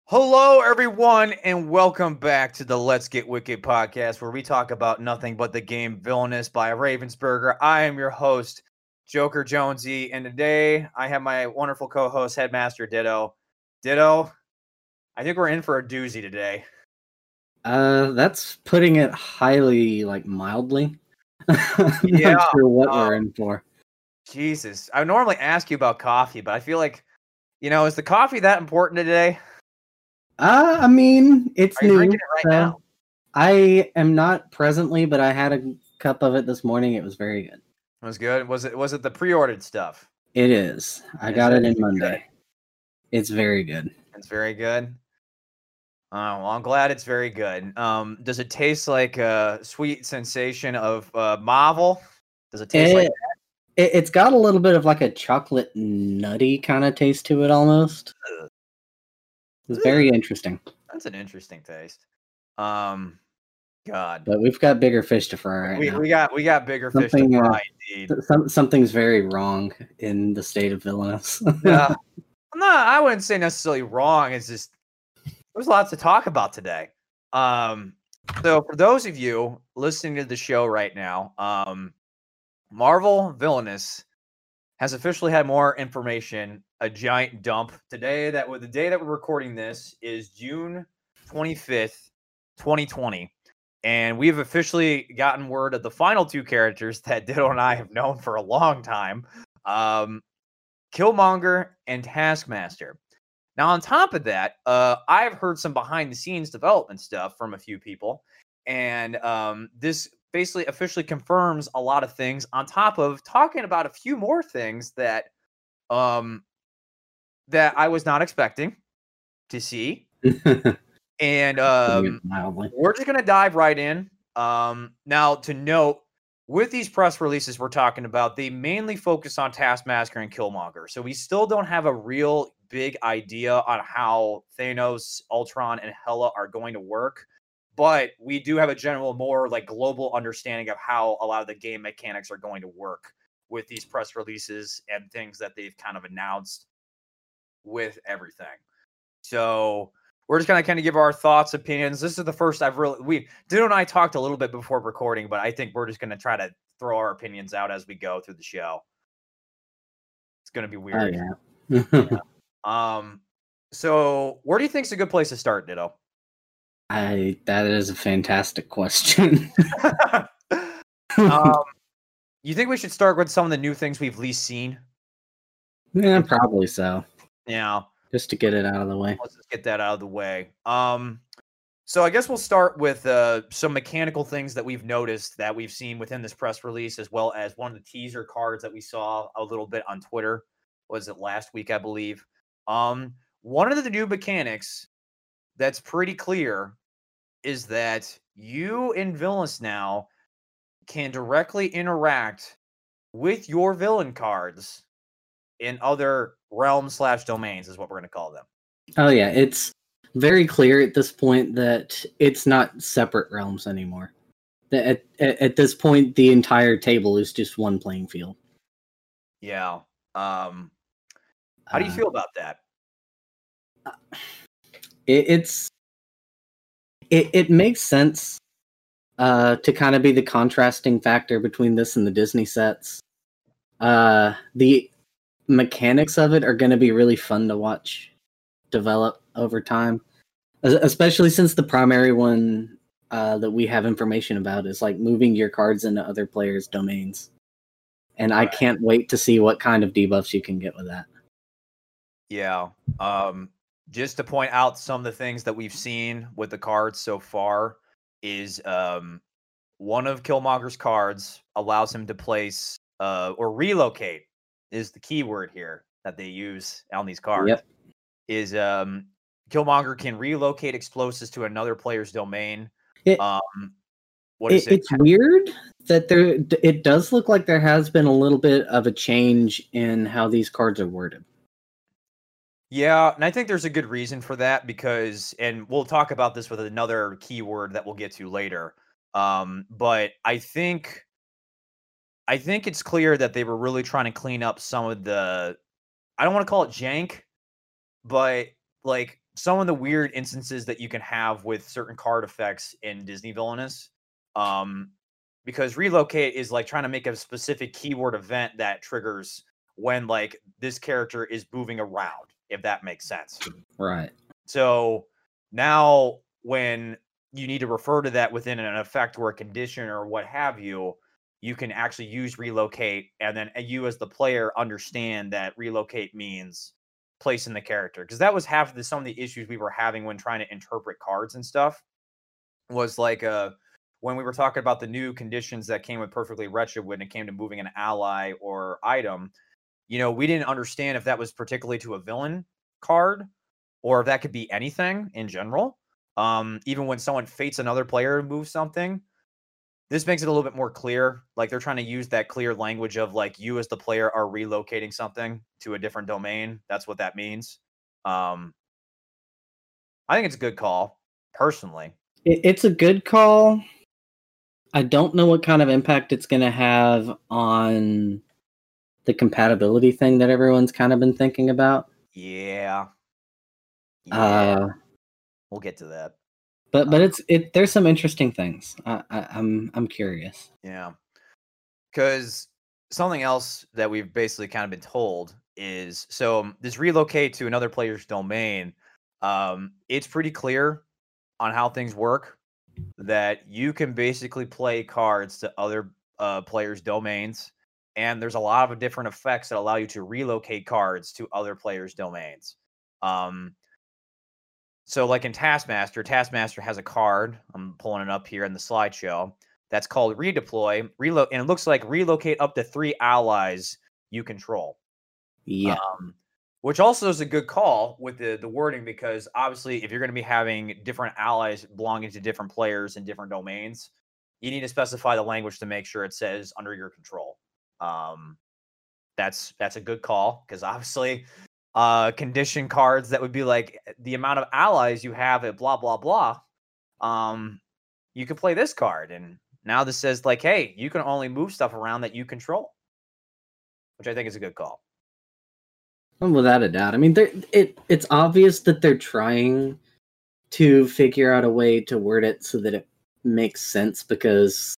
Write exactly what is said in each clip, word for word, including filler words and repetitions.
Hello, everyone, and welcome back to the Let's Get Wicked podcast, where we talk about nothing but the game Villainous by Ravensburger. I am your host, Joker Jonesy, and today I have my wonderful co-host, Headmaster Ditto. Ditto, I think we're in for a doozy today. Uh, that's putting it highly, like, mildly. I'm Yeah, not sure what um, we're in for. Jesus, I would normally ask you about coffee, but I feel like, you know, is the coffee that important today? Uh, I mean, it's Are you new. drinking it right so now? I am not presently, but I had a cup of it this morning. It was very good. It was good. Was it? Was it the pre-ordered stuff? It is. I Is got it? it in Is it Monday. good? It's very good. It's very good. Oh, well, I'm glad it's very good. Um, does it taste like a sweet sensation of uh, Marvel? Does it taste like It, it it's got a little bit of like a chocolate nutty kind of taste to it almost. Ugh. It's Ugh. very interesting. That's an interesting taste. Um, God, But we've got bigger fish to fry right we now. we got we got bigger fish to Something, uh, fry, indeed. Some, something's very wrong in the state of Villainous. Yeah, no, I wouldn't say necessarily wrong. It's just there's lots to talk about today. Um, so for those of you listening to the show right now, um, Marvel Villainous has officially had more information, a giant dump today. That with the day that we're recording this is June twenty-fifth, twenty twenty. And we've officially gotten word of the final two characters that Ditto and I have known for a long time. Um, Killmonger and Taskmaster. Now, on top of that, uh, I've heard some behind the scenes development stuff from a few people. And um, this basically officially confirms a lot of things on top of talking about a few more things that um, that I was not expecting to see. And um, Mildly. we're just going to dive right in. Um, now, to note, with these press releases we're talking about, they mainly focus on Taskmaster and Killmonger. So we still don't have a real big idea on how Thanos, Ultron, and Hela are going to work. But we do have a general, more like global understanding of how a lot of the game mechanics are going to work with these press releases and things that they've kind of announced with everything. So we're just going to kind of give our thoughts, opinions. This is the first I've really, we, Ditto and I talked a little bit before recording, but I think we're just going to try to throw our opinions out as we go through the show. It's going to be weird. Oh, yeah. Yeah. Um, so where do you think is a good place to start, Ditto? I, that is a fantastic question. um, you think we should start with some of the new things we've least seen? Yeah, probably so. Yeah. Just to get it out of the way. Let's just get that out of the way. Um, so I guess we'll start with uh, some mechanical things that we've noticed that we've seen within this press release, as well as one of the teaser cards that we saw a little bit on Twitter. Was it last week, I believe? Um, one of the new mechanics that's pretty clear is that you in Villainous now can directly interact with your villain cards in other realms slash domains, is what we're going to call them. Oh, yeah. It's very clear at this point that it's not separate realms anymore. At, at, at this point, the entire table is just one playing field. Yeah. Um, how do you Uh, feel about that? It, it's it, it makes sense uh, to kind of be the contrasting factor between this and the Disney sets. Uh, the mechanics of it are going to be really fun to watch develop over time, especially since the primary one uh, that we have information about is like moving your cards into other players' domains. And I Right. can't wait to see what kind of debuffs you can get with that. Yeah. Um, just to point out some of the things that we've seen with the cards so far is um, one of Killmonger's cards allows him to place uh, or relocate is the key word here that they use on these cards. Yep. Is um, Killmonger can relocate explosives to another player's domain. It, um, what is it, it? It's weird that there. It does look like there has been a little bit of a change in how these cards are worded. Yeah, and I think there's a good reason for that because, and we'll talk about this with another keyword that we'll get to later. Um, but I think, I think it's clear that they were really trying to clean up some of the, I don't want to call it jank, but like some of the weird instances that you can have with certain card effects in Disney Villainous. Um, because relocate is like trying to make a specific keyword event that triggers when like this character is moving around, if that makes sense. Right. So now when you need to refer to that within an effect or a condition or what have you, you can actually use relocate, and then you as the player understand that relocate means place in the character. Because that was half of the, some of the issues we were having when trying to interpret cards and stuff. Was like uh, when we were talking about the new conditions that came with Perfectly Wretched when it came to moving an ally or item, you know, we didn't understand if that was particularly to a villain card or if that could be anything in general. Um, even when someone fates another player to move something, this makes it a little bit more clear. Like they're trying to use that clear language of like you as the player are relocating something to a different domain. That's what that means. Um, I think it's a good call, personally. It, it's a good call. I don't know what kind of impact it's going to have on the compatibility thing that everyone's kind of been thinking about. Yeah. Yeah. Uh, we'll get to that. But but um, it's it. There's some interesting things. I, I, I'm I'm curious. Yeah. Because something else that we've basically kind of been told is, so this relocate to another player's domain, um, it's pretty clear on how things work that you can basically play cards to other uh, players' domains, and there's a lot of different effects that allow you to relocate cards to other players' domains. Um, so like in Taskmaster, Taskmaster has a card, I'm pulling it up here in the slideshow, that's called Redeploy, Relo- and it looks like relocate up to three allies you control. Yeah. Um, which also is a good call with the, the wording, because obviously if you're going to be having different allies belonging to different players in different domains, you need to specify the language to make sure it says under your control. Um, that's that's a good call, because obviously uh, condition cards that would be like the amount of allies you have at blah, blah, blah. Um, you could play this card, and now this says like, hey, you can only move stuff around that you control, which I think is a good call. Without a doubt. I mean, it it's obvious that they're trying to figure out a way to word it so that it makes sense, because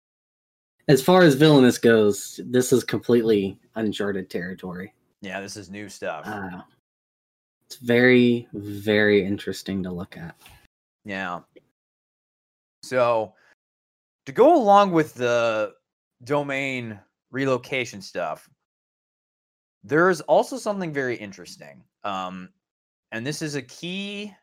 as far as Villainous goes, this is completely uncharted territory. Yeah, this is new stuff. Uh, it's very, very interesting to look at. Yeah. So, to go along with the domain relocation stuff, there's also something very interesting. Um, and this is a key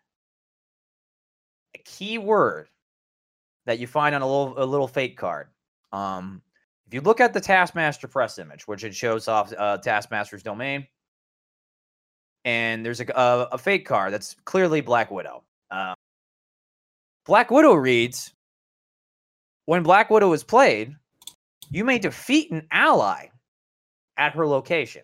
a key word that you find on a little a little fake card. Um, if you look at the Taskmaster press image, which it shows off uh, Taskmaster's domain, and there's a, a, a fake card that's clearly Black Widow. Um, Black Widow reads, when Black Widow is played, you may defeat an ally at her location.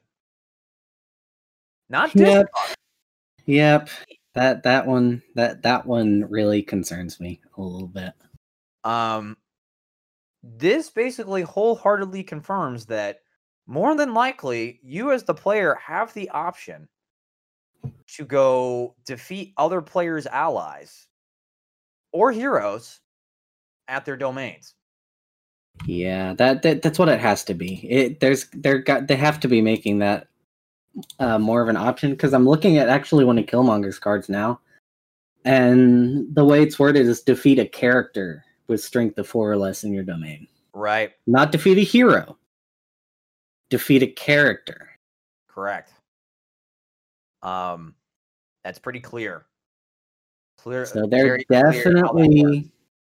Not Yep. discard. Yep. That that one that that one really concerns me a little bit. Um, this basically wholeheartedly confirms that more than likely, you as the player have the option to go defeat other players' allies or heroes at their domains. Yeah, that, that that's what it has to be. It there's they're got they have to be making that uh, more of an option, because I'm looking at actually one of Killmonger's cards now, and the way it's worded is defeat a character with strength of four or less in your domain. Right. Not defeat a hero. Defeat a character. Correct. Um, that's pretty clear. Clear. So they're definitely,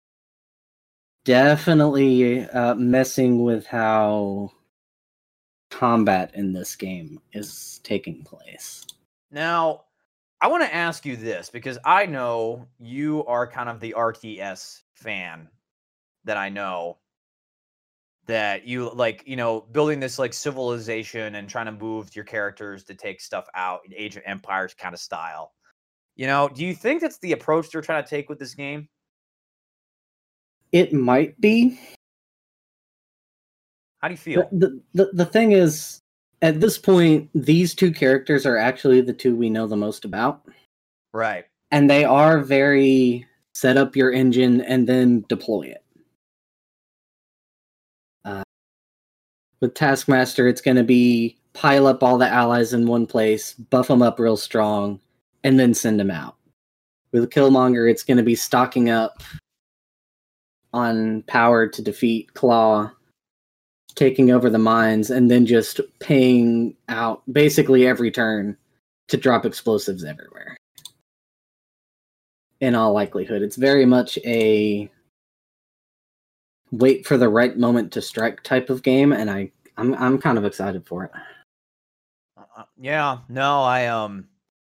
definitely uh, messing with how combat in this game is taking place. Now, I want to ask you this, because I know you are kind of the R T S fan that I know, that you like, you know, building this like civilization and trying to move your characters to take stuff out, Age of Empires kind of style. You know, do you think that's the approach they're trying to take with this game? It might be. How do you feel? The, the, the thing is, at this point, these two characters are actually the two we know the most about. Right. and they are very set up your engine and then deploy it. Uh, with Taskmaster, it's going to be pile up all the allies in one place, buff them up real strong, and then send them out. With Killmonger, it's going to be stocking up on power to defeat Claw, taking over the mines, and then just paying out basically every turn to drop explosives everywhere. In all likelihood, it's very much a wait for the right moment to strike type of game, and I, I'm I'm kind of excited for it. Uh, yeah, no, I um,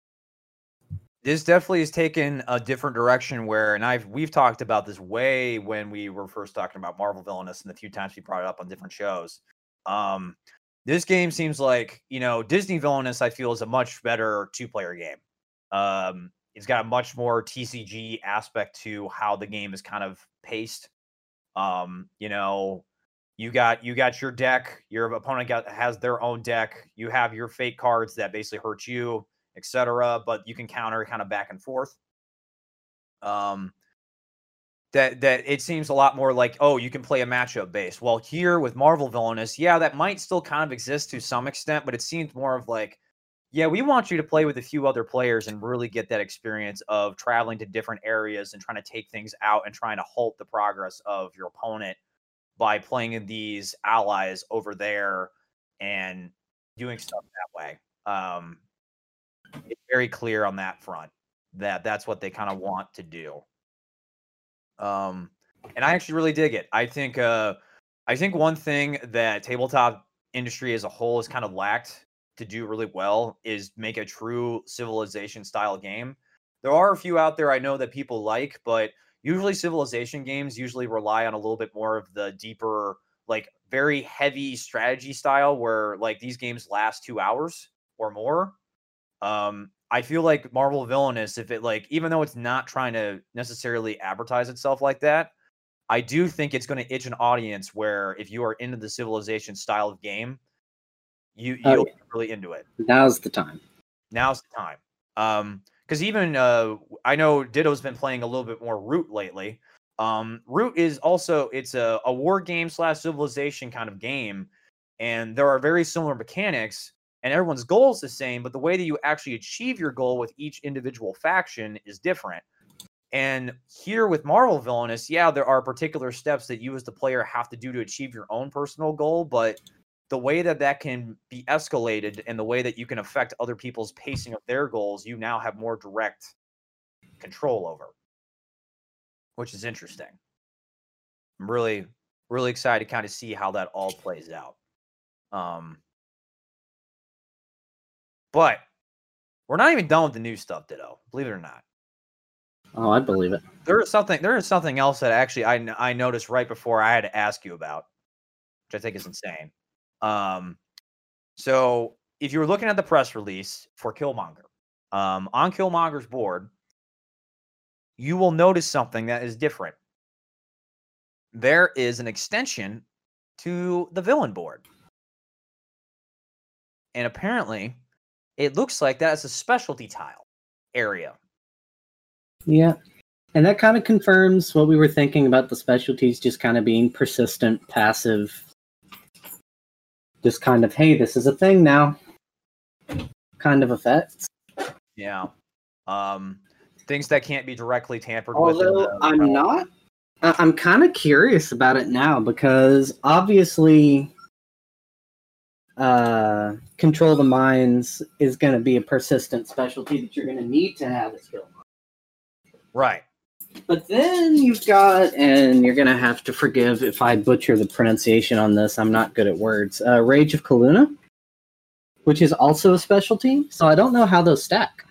this definitely has taken a different direction. Where, and I've we've talked about this way when we were first talking about Marvel Villainous, and the few times we brought it up on different shows. Um, this game seems like, you know, Disney Villainous, I feel, is a much better two-player game. Um, it's got a much more T C G aspect to how the game is kind of paced. Um, you know, you got you got your deck, your opponent got has their own deck, you have your fate cards that basically hurt you, et cetera, but you can counter kind of back and forth. Um, that that it seems a lot more like, oh, you can play a matchup base. Well, here with Marvel Villainous, yeah, that might still kind of exist to some extent, but it seems more of like, yeah, we want you to play with a few other players and really get that experience of traveling to different areas and trying to take things out and trying to halt the progress of your opponent by playing these allies over there and doing stuff that way. Um, it's very clear on that front that that's what they kind of want to do. Um, and I actually really dig it. I think, uh, I think one thing that tabletop industry as a whole has kind of lacked to do really well is make a true Civilization style game. There are a few out there I know that people like, but usually Civilization games usually rely on a little bit more of the deeper, like very heavy strategy style where like these games last two hours or more. Um, I feel like Marvel Villainous, if it like, even though it's not trying to necessarily advertise itself like that, I do think it's going to itch an audience where if you are into the Civilization style of game, you Oh, you'll yeah. be really into it. Now's the time. Now's the time. Um, because even uh, I know Ditto's been playing a little bit more Root lately. Um, Root is also it's a, a war game slash Civilization kind of game, and there are very similar mechanics, and everyone's goal is the same, but the way that you actually achieve your goal with each individual faction is different. And here with Marvel Villainous, yeah, there are particular steps that you as the player have to do to achieve your own personal goal, but the way that that can be escalated and the way that you can affect other people's pacing of their goals, you now have more direct control over, which is interesting. I'm really, really excited to kind of see how that all plays out. Um, but we're not even done with the new stuff, Ditto. Believe it or not. Oh, I believe it. There is something. There is something else that actually I I noticed right before I had to ask you about, which I think is insane. Um, so if you were looking at the press release for Killmonger, um, on Killmonger's board, you will notice something that is different. There is an extension to the villain board, and apparently, it looks like that's a specialty tile area. Yeah. And that kind of confirms what we were thinking about the specialties just kind of being persistent, passive. Just kind of, hey, this is a thing now. Kind of effects. Yeah. Um, things that can't be directly tampered Although with. Although I'm not, I'm kind of curious about it now because obviously uh, Control the Mines is going to be a persistent specialty that you're going to need to have as Killmonger. Right. But then you've got, and you're going to have to forgive if I butcher the pronunciation on this, I'm not good at words, uh, Rage of Kaluna, which is also a specialty, so I don't know how those stack.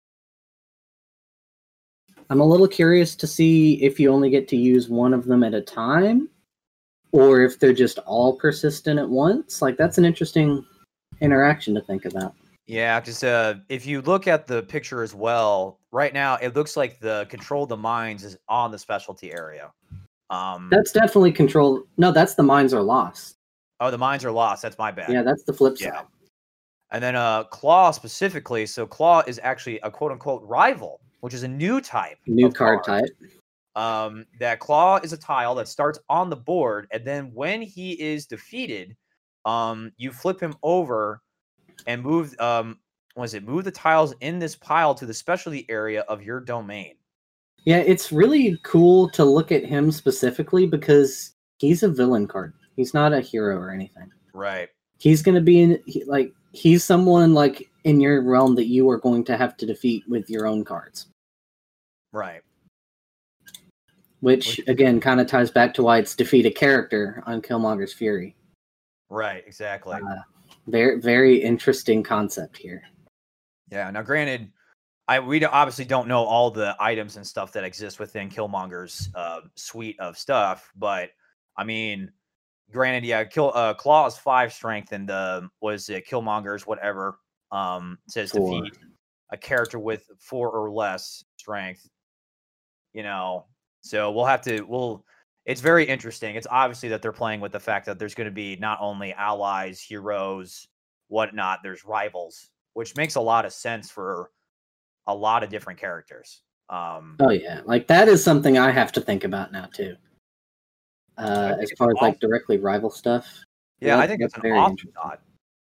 I'm a little curious to see if you only get to use one of them at a time, or if they're just all persistent at once. Like, that's an interesting interaction to think about. Yeah, because uh, if you look at the picture as well, right now it looks like the Control the Mines is on the specialty area. Um, that's definitely Control. No, that's the Mines are lost. Oh, the Mines are lost. That's my bad. Yeah, that's the flip Yeah. side. And then uh, Claw specifically. So Claw is actually a quote unquote rival which is a new type. New of card card. type. Um, that Claw is a tile that starts on the board, and then when he is defeated, um, you flip him over and move. Um, what is it? Move the tiles in this pile to the specialty area of your domain. Yeah, it's really cool to look at him specifically because he's a villain card. He's not a hero or anything. Right. He's going to be in he, like he's someone like in your realm that you are going to have to defeat with your own cards. Right. Which, Which again, kind of ties back to why it's defeat a character on Killmonger's Fury. Right, exactly. Uh, very, very interesting concept here. Yeah. Now, granted, I we don't- obviously don't know all the items and stuff that exist within Killmonger's uh, suite of stuff, but I mean, granted, yeah, kill uh, Claw is five strength, and uh, was it Killmonger's whatever um says Four. defeat a character with four or less strength. You know, so we'll have to we'll. It's very interesting. It's obviously that they're playing with the fact that there's going to be not only allies, heroes, whatnot. There's rivals, which makes a lot of sense for a lot of different characters. Um, Oh yeah, like that is something I have to think about now too. Uh, think as it's far as like awesome. directly rival stuff. yeah, that- I think it's that's an very awesome interesting. thought.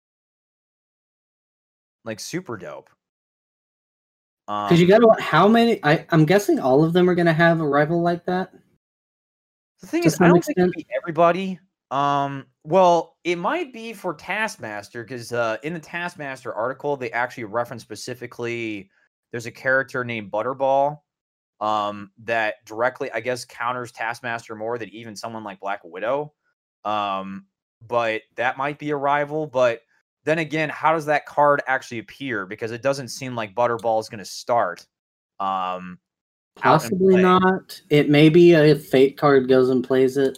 Like super dope. Um, Because you got to how many? I, I'm guessing all of them are going to have a rival like that. The thing to is, I some don't think it'll extent. be everybody. Um, well, it might be for Taskmaster because uh, in the Taskmaster article, they actually reference specifically there's a character named Butterball um, that directly, I guess, counters Taskmaster more than even someone like Black Widow. Um, but that might be a rival. But then again, how does that card actually appear? Because it doesn't seem like Butterball is going to start. Um, out in Possibly play. not. It may be a fate card goes and plays it.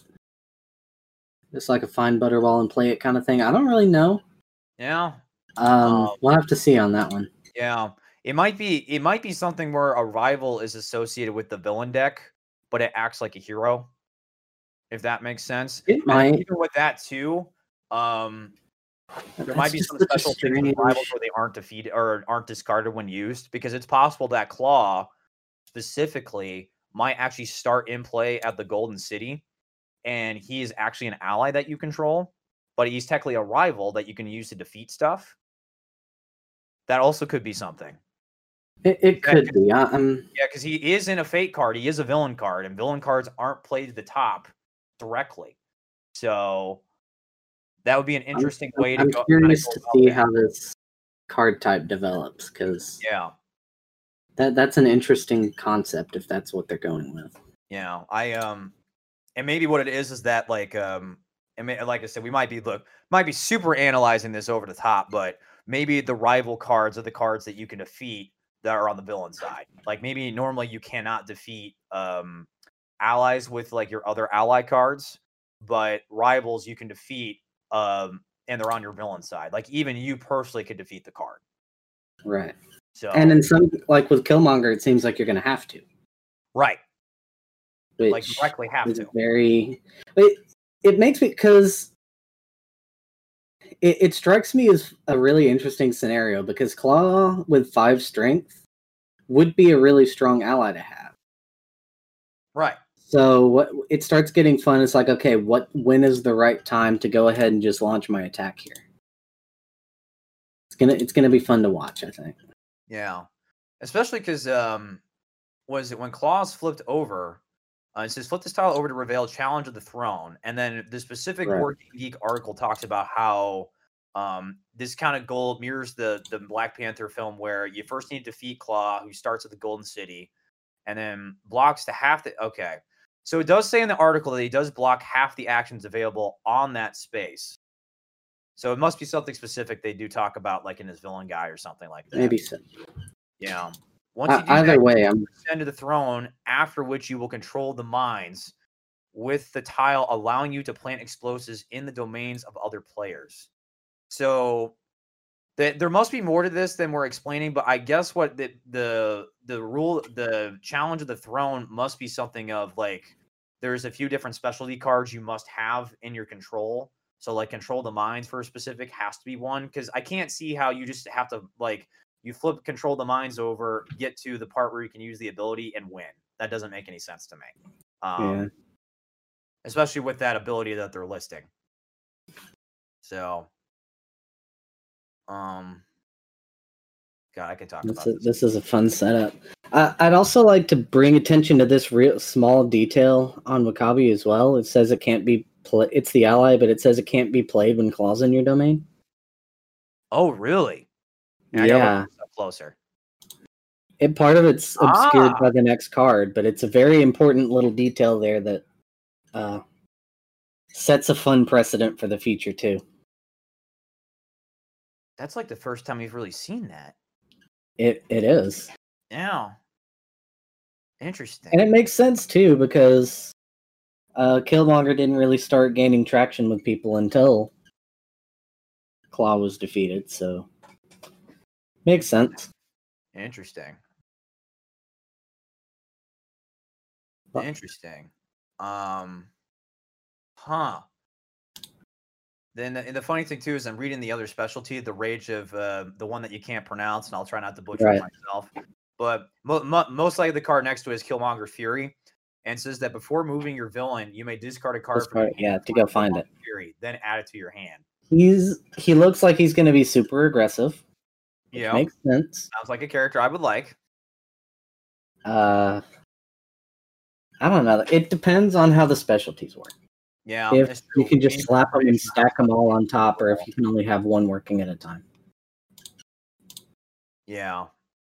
It's like a find Butterball and play it kind of thing. I don't really know. Yeah. Um, Um, we'll have to see on that one. Yeah, it might be it might be something where a rival is associated with the villain deck, but it acts like a hero. If that makes sense. It And might. even with that too, um, there That's might be just some such a special things with rivals strange- where they aren't defeated or aren't discarded when used, because it's possible that Claw specifically might actually start in play at the Golden City, and he is actually an ally that you control, but he's technically a rival that you can use to defeat stuff. That also could be something. It, it Yeah, could be. Um, Yeah, because he is in a fate card. He is a villain card, and villain cards aren't played to the top directly. So that would be an interesting I'm, way to I'm go. curious go to about see that. how this card type develops because Yeah, that that's an interesting concept if that's what they're going with. yeah. I um, and maybe what it is is that like um, and may, like I said, we might be look might be super analyzing this over the top, but maybe the rival cards are the cards that you can defeat that are on the villain side. Like maybe normally you cannot defeat um allies with like your other ally cards, but rivals you can defeat um and they're on your villain side. Like even you personally could defeat the card. Right. So And in some, like with Killmonger, it seems like you're going to have to. right. Which Like directly have is to. very. It, it makes me because it, it strikes me as a really interesting scenario because Claw with five strength would be a really strong ally to have. Right. So what it starts getting fun. It's like, okay, what when is the right time to go ahead and just launch my attack here? It's gonna it's gonna be fun to watch, I think. Yeah. Especially because um was it when Claws flipped over, uh, it says flip this tile over to reveal Challenge of the Throne. And then the specific Right. Board Game Geek article talks about how um, this kind of goal mirrors the, the Black Panther film where you first need to defeat Claw, who starts at the Golden City, and then blocks to half the. Okay. So it does say in the article that he does block half the actions available on that space. So it must be something specific they do talk about, like in his villain guy or something like that. Maybe so. Yeah. Once you do Uh, either that, way, you I'm ascend to the throne, after which you will control the mines with the tile, allowing you to plant explosives in the domains of other players. So th- there must be more to this than we're explaining, but I guess what the the the rule, the challenge of the throne must be something of like there's a few different specialty cards you must have in your control. So like control the mines for a specific has to be one, because I can't see how you just have to like you flip Control the Minds over, get to the part where you can use the ability and win. That doesn't make any sense to me. Um, Yeah. Especially with that ability that they're listing. So, um, God, I could talk This about is, this. this is a fun setup. I, I'd also like to bring attention to this real small detail on Wakabi as well. It says it can't be played. It's the ally, but it says it can't be played when claws in your domain. Oh, really? Yeah. I Yeah. gotta look this up closer. It part of it's obscured Ah. by the next card, but it's a very important little detail there that uh, sets a fun precedent for the future too. That's like the first time we've really seen that. It it is. Yeah. Interesting. And it makes sense too, because uh, Killmonger didn't really start gaining traction with people until Claw was defeated, so makes sense. Interesting. But- Interesting. Um, huh. Then the, and the funny thing too is I'm reading the other specialty, the Rage of uh, the one that you can't pronounce, and I'll try not to butcher Right. it myself. But mo- mo- most likely the card next to it is Killmonger Fury, and says that before moving your villain, you may discard a card from your Discard- yeah, hand to go find it. Fury, then add it to your hand. He's he looks like he's going to be super aggressive, which Yeah, makes sense. sounds like a character I would like. Uh, I don't know. It depends on how the specialties work. Yeah, If that's you true. can just Maybe slap them and Rage stack them all on top, or if you can only have one working at a time. Yeah,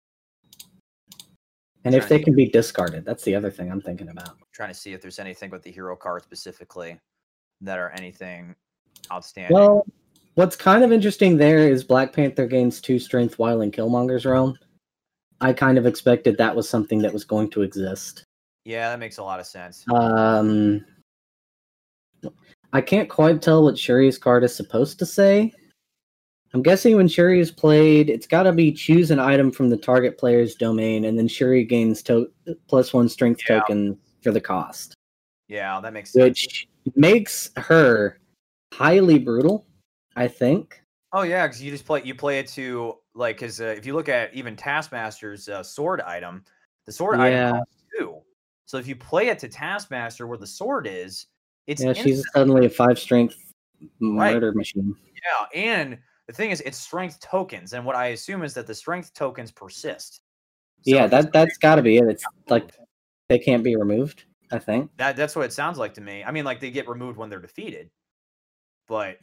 And if Trying they to- can be discarded, that's the other thing I'm thinking about. trying to see if there's anything with the hero card specifically that are anything outstanding. Well, what's kind of interesting there is Black Panther gains two strength while in Killmonger's realm. I kind of expected that was something that was going to exist. Yeah, that makes a lot of sense. Um, I can't quite tell what Shuri's card is supposed to say. I'm guessing when Shuri is played, it's got to be choose an item from the target player's domain, and then Shuri gains to- plus one strength Yeah. token for the cost, Yeah, that makes sense. which makes her highly brutal, I think. Oh yeah, because you just play you play it to like because uh, if you look at even Taskmaster's uh, sword item, the sword Yeah. item costs two. So if you play it to Taskmaster where the sword is, it's Yeah, she's instant. suddenly a five strength Right. murder machine. Yeah, and the thing is, it's strength tokens, and what I assume is that the strength tokens persist. So Yeah, if it's that that's got to be it. It's like removed, they can't be removed, I think. that that's what it sounds like to me. I mean, like they get removed when they're defeated, but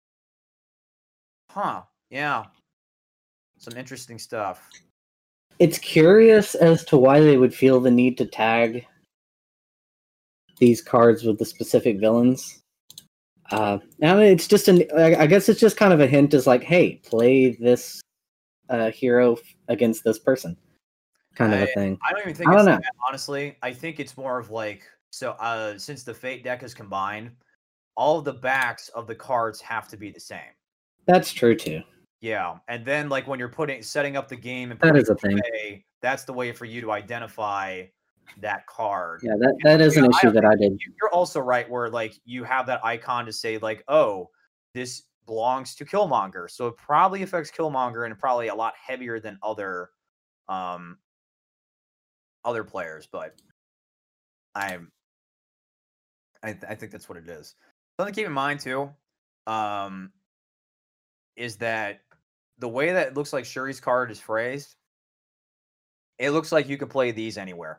huh? Yeah, some interesting stuff. It's curious as to why they would feel the need to tag these cards with the specific villains. Uh, I mean, it's just an. I I guess it's just kind of a hint, is like, hey, play this uh, hero f- against this person, kind of a thing. I don't even think I it's don't know. that, honestly. I think it's more of like so uh since the Fate deck is combined, all of the backs of the cards have to be the same. That's true too. Yeah, and then like when you're putting setting up the game and That putting is a it thing. away, that's the way for you to identify that card. Yeah, that that is an Yeah, issue I- that I did. You- You're also right where like you have that icon to say like, oh, this belongs to Killmonger, so it probably affects Killmonger and probably a lot heavier than other um other players, but I'm I, th- I think that's what it is. Something to keep in mind too, um, is that the way that it looks like Shuri's card is phrased, it looks like you could play these anywhere.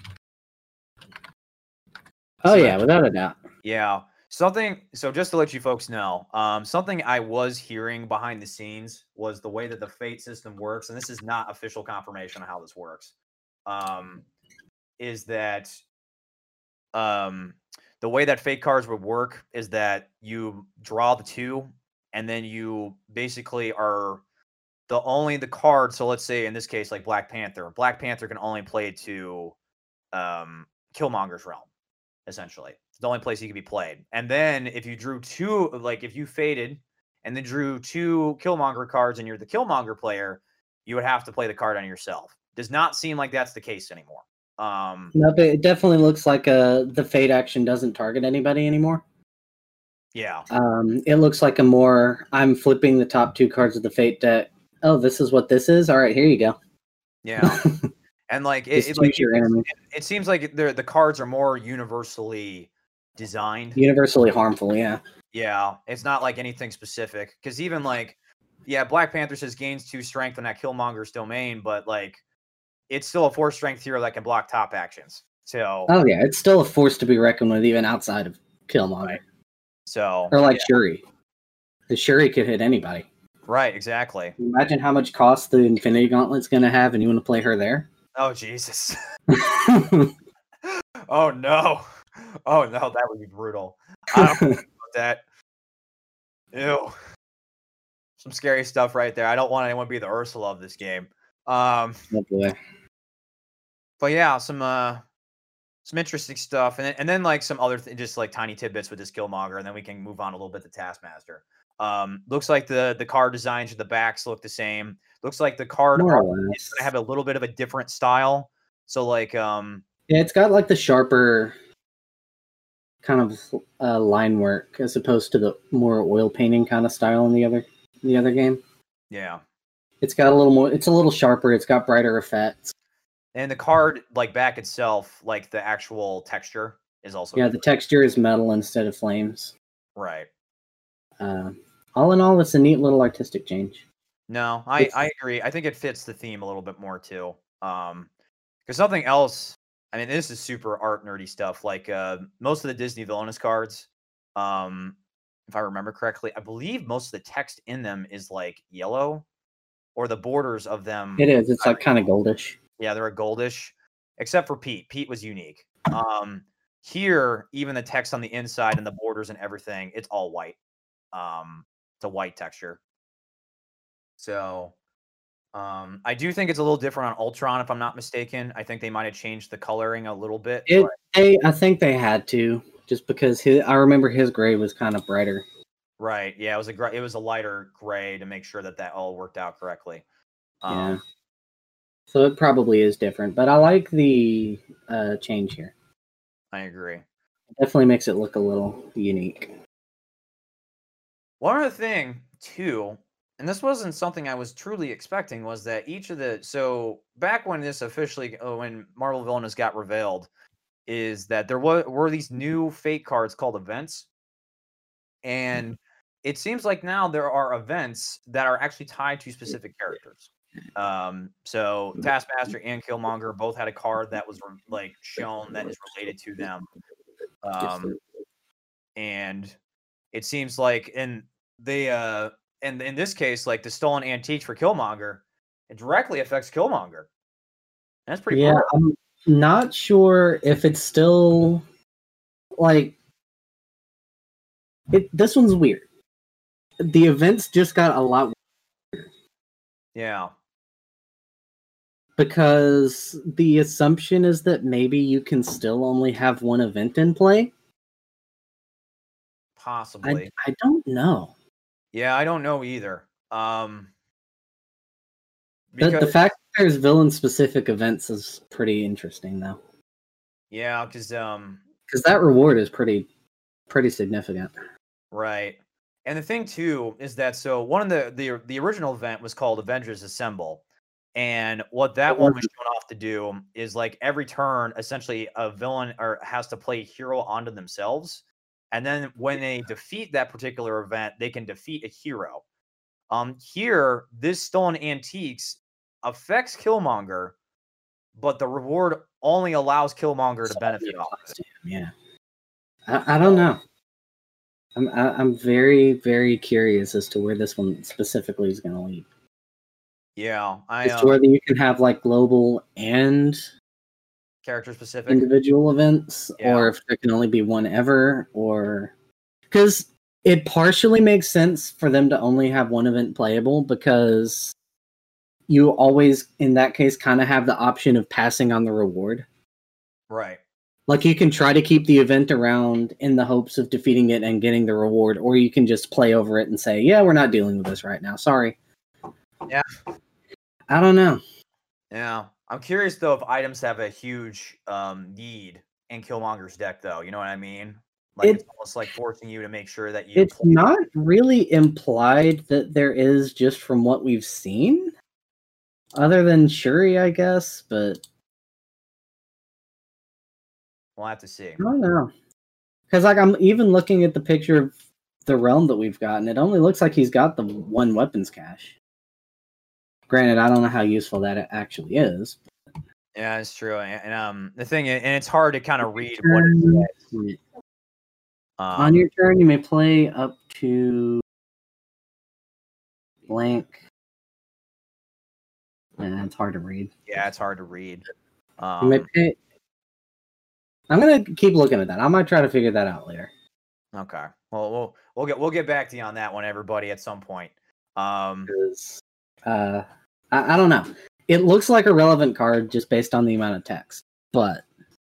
Oh So yeah, that- without a doubt. Yeah. Something so just to let you folks know, um, something I was hearing behind the scenes was the way that the Fate system works, and this is not official confirmation of how this works. Um, is that um the way that Fate cards would work is that you draw the two, and then you basically are the only the card. So let's say in this case, like Black Panther, Black Panther can only play to um Killmonger's realm, essentially. It's the only place he can be played. And then if you drew two, like if you faded and then drew two Killmonger cards and you're the Killmonger player, you would have to play the card on yourself. Does not seem like that's the case anymore. Um, No, but it definitely looks like uh, the fate action doesn't target anybody anymore. yeah, Um, it looks like a more I'm flipping the top two cards of the fate deck oh, this is what this is? All right, here you go. Yeah. And like it, it, like, it, it seems like the the cards are more universally designed. Universally harmful, yeah. Yeah. It's not like anything specific. Because even like, yeah, Black Panther says gains two strength on that Killmonger's domain, but like it's still a four strength hero that can block top actions. So oh yeah, it's still a force to be reckoned with, even outside of Killmonger. Right. So or like yeah. Shuri. The Shuri could hit anybody. Right, exactly. Imagine how much cost the Infinity Gauntlet's going to have, and you want to play her there? Oh Jesus! Oh no! Oh no, that would be brutal. I don't know about that. Ew. Some scary stuff right there. I don't want anyone to be the Ursula of this game. Um, oh boy. But yeah, some uh, some interesting stuff, and then, and then like some other th- just like tiny tidbits with this Killmonger, and then we can move on a little bit to Taskmaster. Um, looks like the the card designs of the backs look the same. Looks like the card is going to have a little bit of a different style. So like, um, yeah, it's got like the sharper kind of uh, line work as opposed to the more oil painting kind of style in the other in the other game. Yeah, it's got a little more. It's a little sharper. It's got brighter effects. And the card, like back itself, like the actual texture is also yeah. Different. The texture is metal instead of flames. Right. Uh, all in all, it's a neat little artistic change. No, I, I agree. I think it fits the theme a little bit more too. Um, because something else, I mean, this is super art nerdy stuff. Like uh, most of the Disney Villainous cards, um, if I remember correctly, I believe most of the text in them is like yellow, or the borders of them. It is. It's like kind of goldish. Yeah, they're a goldish, except for Pete. Pete was unique. Um, here, even the text on the inside and the borders and everything, it's all white. Um, it's a white texture. So, um, I do think it's a little different on Ultron, if I'm not mistaken. I think they might have changed the coloring a little bit. It, but... they, I think they had to, just because his, I remember his gray was kind of brighter. Right. Yeah, it was a gray, it was a lighter gray to make sure that that all worked out correctly. Um, yeah. So it probably is different, but I like the uh, change here. I agree. It definitely makes it look a little unique. One other thing, too, and this wasn't something I was truly expecting, was that each of the so back when this officially oh, when Marvel Villainous got revealed, is that there were were these new fake cards called events, and it seems like now there are events that are actually tied to specific characters. Um, so Taskmaster and Killmonger both had a card that was re- like shown that is related to them, um, and it seems like in they uh. And in this case, like the stolen antiques for Killmonger, it directly affects Killmonger. That's pretty. Yeah, brutal. I'm not sure if it's still like it. This one's weird. The events just got a lot weirder. Yeah. Because the assumption is that maybe you can still only have one event in play. Possibly. I, I don't know. Yeah, I don't know either. Um, because... the, the fact that there's villain-specific events is pretty interesting, though. Yeah, because um, because that reward is pretty, pretty significant. Right, and the thing too is that so one of the the the original event was called Avengers Assemble, and what that one was shown off to do is like every turn, essentially a villain or has to play a hero onto themselves. And then when they defeat that particular event, they can defeat a hero. Um, here, this stolen antiques affects Killmonger, but the reward only allows Killmonger to benefit off of it. Yeah, I, I don't know. I'm I, I'm very very curious as to where this one specifically is going to lead. Yeah, I as to whether you can have like global and character specific individual events, yeah. or if there can only be one ever, or because it partially makes sense for them to only have one event playable, because you always in that case kind of have the option of passing on the reward. Right. Like you can try to keep the event around in the hopes of defeating it and getting the reward, or you can just play over it and say, yeah, we're not dealing with this right now, sorry. Yeah, I don't know. Yeah, I'm curious, though, if items have a huge um, need in Killmonger's deck, though. You know what I mean? Like It- it's almost like forcing you to make sure that you. It's not really implied that there is, just from what we've seen, other than Shuri, I guess. But We'll have to see. I don't know, because like I'm even looking at the picture of the realm that we've got, and it only looks like he's got the one weapons cache. Granted, I don't know how useful that actually is. Yeah, it's true. And, and um, the thing, is, and it's hard to kind of read what it says. Um, On your turn, you may play up to blank. Yeah, it's hard to read. Yeah, it's hard to read. Um, you may pay. I'm gonna keep looking at that. I might try to figure that out later. Okay. Well, we'll we'll get we'll get back to you on that one, everybody, at some point. Um, uh, I, I don't know. It looks like a relevant card just based on the amount of text, but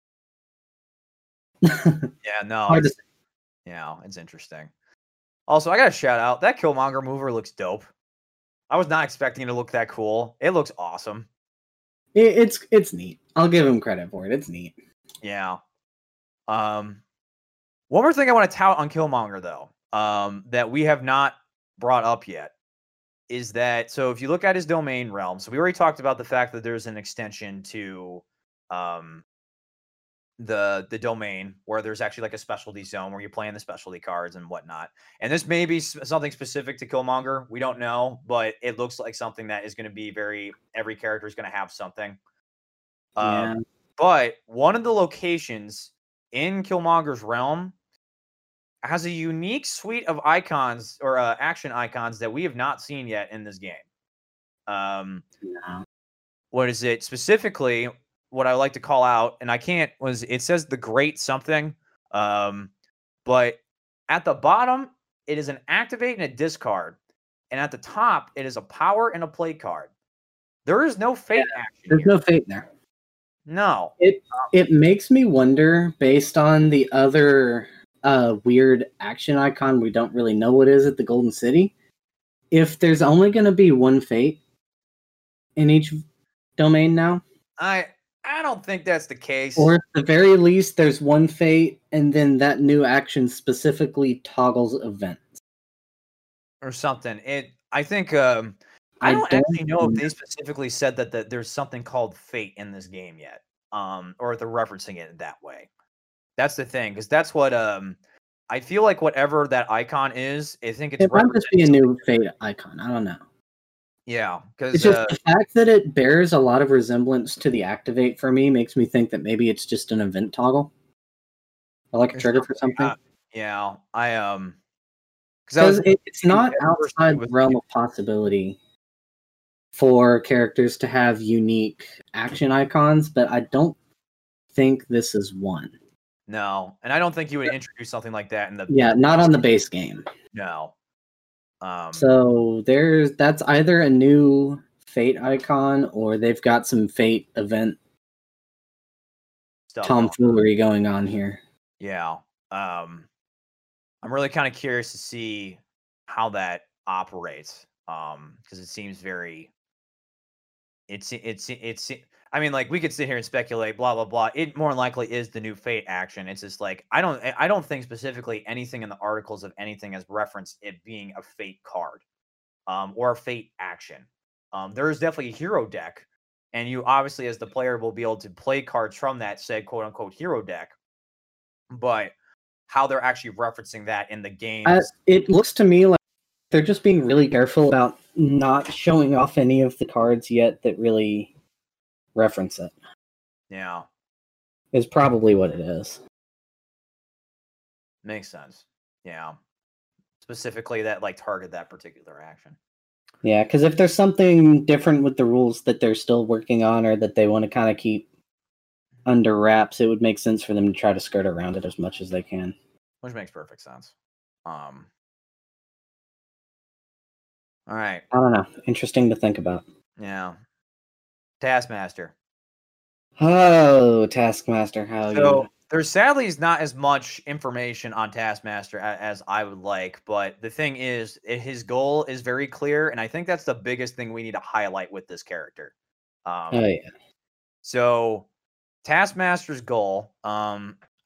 yeah, no, it's, yeah, it's interesting. Also, I got to shout out that Killmonger mover looks dope. I was not expecting it to look that cool. It looks awesome. It, it's it's neat. I'll give him credit for it. It's neat. Yeah. Um, one more thing I want to tout on Killmonger though, um, that we have not brought up yet, is that so if you look at his domain realm, so we already talked about the fact that there's an extension to um the the domain where there's actually like a specialty zone where you're playing the specialty cards and whatnot. And this may be something specific to Killmonger. We don't know, but it looks like something that is going to be very every character is going to have something. Yeah. Um, but one of the locations in Killmonger's realm has a unique suite of icons or uh, action icons that we have not seen yet in this game. Um, no. What is it specifically? What I like to call out, and I can't, was it says the great something, um, but at the bottom, it is an activate and a discard. And at the top, it is a power and a play card. There is no fate yeah, action. There's here. no fate there. No. It it makes me wonder, based on the other uh, weird action icon we don't really know what is at the Golden City, if there's only going to be one fate in each domain now. I I don't think that's the case. Or at the very least, there's one fate, and then that new action specifically toggles events. Or something. It. I think... Um, I, I don't, don't actually know, know if they specifically said that, that there's something called fate in this game yet. Um, or they're referencing it that way. That's the thing, because that's what... Um, I feel like whatever that icon is, I think it's... It might just be a new fate icon. I don't know. Yeah, because it's just uh, the fact that it bears a lot of resemblance to the activate for me makes me think that maybe it's just an event toggle, or like a trigger for something. Uh, yeah, I um, because it, it's not outside the realm of possibility for characters to have unique action icons, but I don't think this is one. No, and I don't think you would introduce something like that in the yeah, not on the base game. No. Um, so there's that's either a new fate icon or they've got some fate event tomfoolery going on here. Yeah. Um, I'm really kind of curious to see how that operates. Um, because it seems very. It's it's it's. I mean, like we could sit here and speculate, blah blah blah. It more than likely is the new fate action. It's just like I don't I don't think specifically anything in the articles of anything has referenced it being a fate card, um, or a fate action. Um, there is definitely a hero deck, and you obviously as the player will be able to play cards from that said quote unquote hero deck. But how they're actually referencing that in the game, uh, it looks to me like they're just being really careful about not showing off any of the cards yet that really reference it. Yeah. Is probably what it is. Makes sense. Yeah. Specifically that like target that particular action. Yeah, because if there's something different with the rules that they're still working on or that they want to kind of keep under wraps, it would make sense for them to try to skirt around it as much as they can. Which makes perfect sense. Um All right. I don't know. Interesting to think about. Yeah. Taskmaster. Oh, Taskmaster, how so you... There sadly is not as much information on Taskmaster as, as I would like, but the thing is, it, his goal is very clear, and I think that's the biggest thing we need to highlight with this character. Um, oh, yeah. So, Taskmaster's goal, um,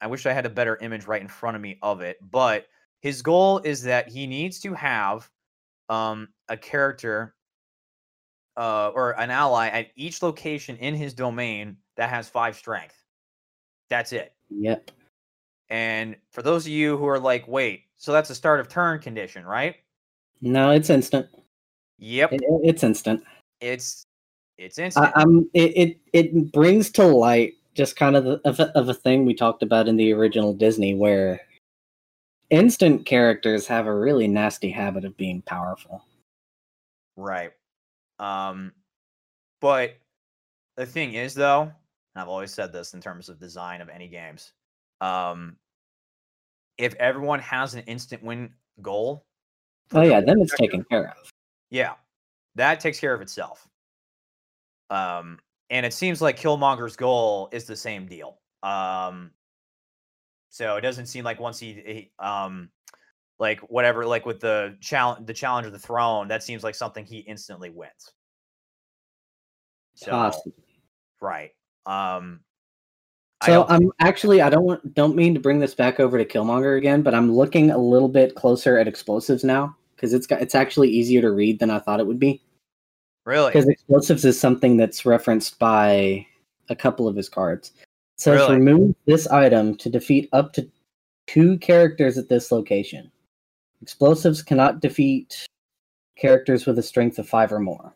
I wish I had a better image right in front of me of it, but his goal is that he needs to have um, a character uh, or an ally at each location in his domain that has five strength. That's it. Yep. And for those of you who are like, wait, so that's a start of turn condition, right? No, it's instant. Yep. It, it's instant. It's it's instant. I, I'm. It, it it brings to light just kind of, the, of, a, of a thing we talked about in the original Disney, where instant characters have a really nasty habit of being powerful. Right. Um, but the thing is, though, and I've always said this in terms of design of any games, um, if everyone has an instant win goal, Oh yeah, then it's taken care of. Yeah, that takes care of itself. Um, and it seems like Killmonger's goal is the same deal. Um, so it doesn't seem like once he, he um, like whatever, like with the challenge, the challenge of the throne, that seems like something he instantly wins. So, Possibly. right. Um, so I'm actually, I don't want, don't mean to bring this back over to Killmonger again, but I'm looking a little bit closer at explosives now because it's got, it's actually easier to read than I thought it would be. Really? Because explosives is something that's referenced by a couple of his cards. It says Really? remove this item to defeat up to two characters at this location. Explosives cannot defeat characters with a strength of five or more.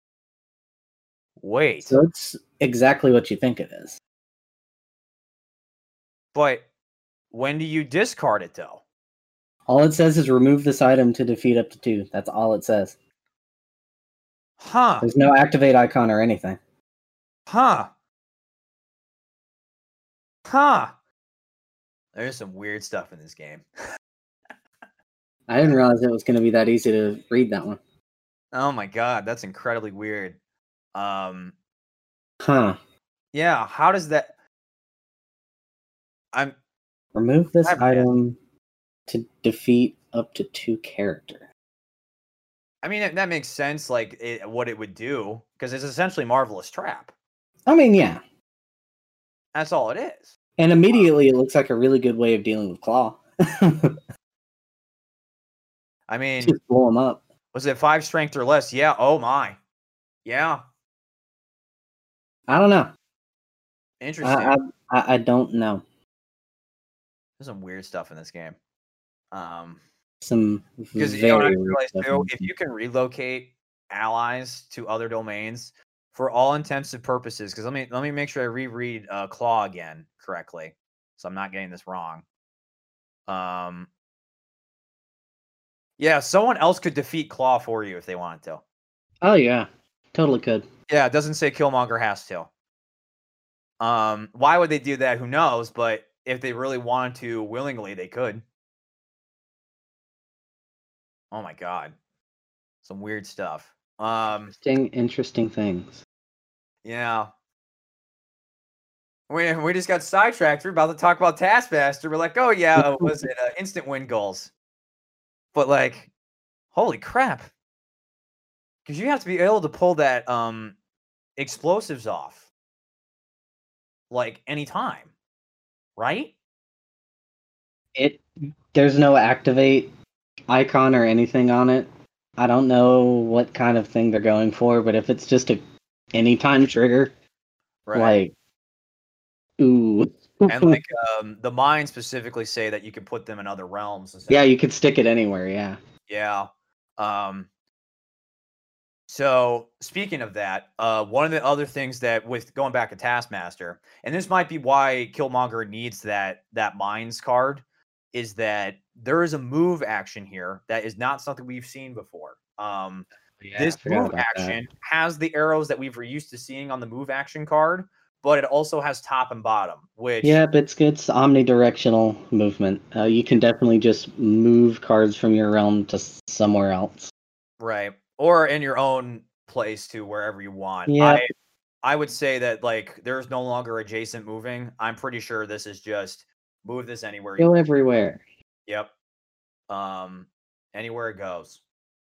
Wait. So it's exactly what you think it is. But when do you discard it, though? All it says is remove this item to defeat up to two. That's all it says. Huh. There's no activate icon or anything. Huh. Huh. There's some weird stuff in this game. I didn't realize it was going to be that easy to read that one. Oh my god, that's incredibly weird. Um, huh. Yeah, how does that... I'm... Remove this item to defeat up to two characters. I mean, that, that makes sense, like, it, what it would do, because it's essentially Marvelous Trap. I mean, yeah. That's all it is. And immediately it looks like a really good way of dealing with Claw. I mean... Just blow him up. Was it five strength or less? Yeah, oh my. Yeah. I don't know. Interesting. I, I, I don't know. There's some weird stuff in this game. Um... Some because you know what I realized too, if you can relocate allies to other domains for all intents and purposes, because let me let me make sure I reread uh, Claw again correctly, so I'm not getting this wrong. Um, yeah, someone else could defeat Claw for you if they wanted to. Oh yeah, totally could. Yeah, it doesn't say Killmonger has to. Um, why would they do that? Who knows? But if they really wanted to, willingly, they could. Oh my god. Some weird stuff. Um interesting, interesting things. Yeah. We we just got sidetracked. We're about to talk about Taskmaster. We're like, oh yeah, was it uh, instant win goals? But like, holy crap. Because you have to be able to pull that um explosives off. Like anytime. Right? It there's no activate icon or anything on it. I don't know what kind of thing they're going for, but if it's just a anytime trigger, right. like, ooh. And like um, the mines specifically say that you can put them in other realms. Yeah, you could stick it anywhere, yeah. Yeah. Um, so speaking of that, uh, one of the other things that with going back to Taskmaster, and this might be why Killmonger needs that that mines card, is that there is a move action here that is not something we've seen before. Um, yeah, this move action that. has the arrows that we've used to seeing on the move action card, but it also has top and bottom, which... Yeah, it's, it's omnidirectional movement. Uh, you can definitely just move cards from your realm to somewhere else. Right. Or in your own place to wherever you want. Yeah. I, I would say that, like, there's no longer adjacent moving. I'm pretty sure this is just... Move this anywhere. Go everywhere. Yep. Um, anywhere it goes.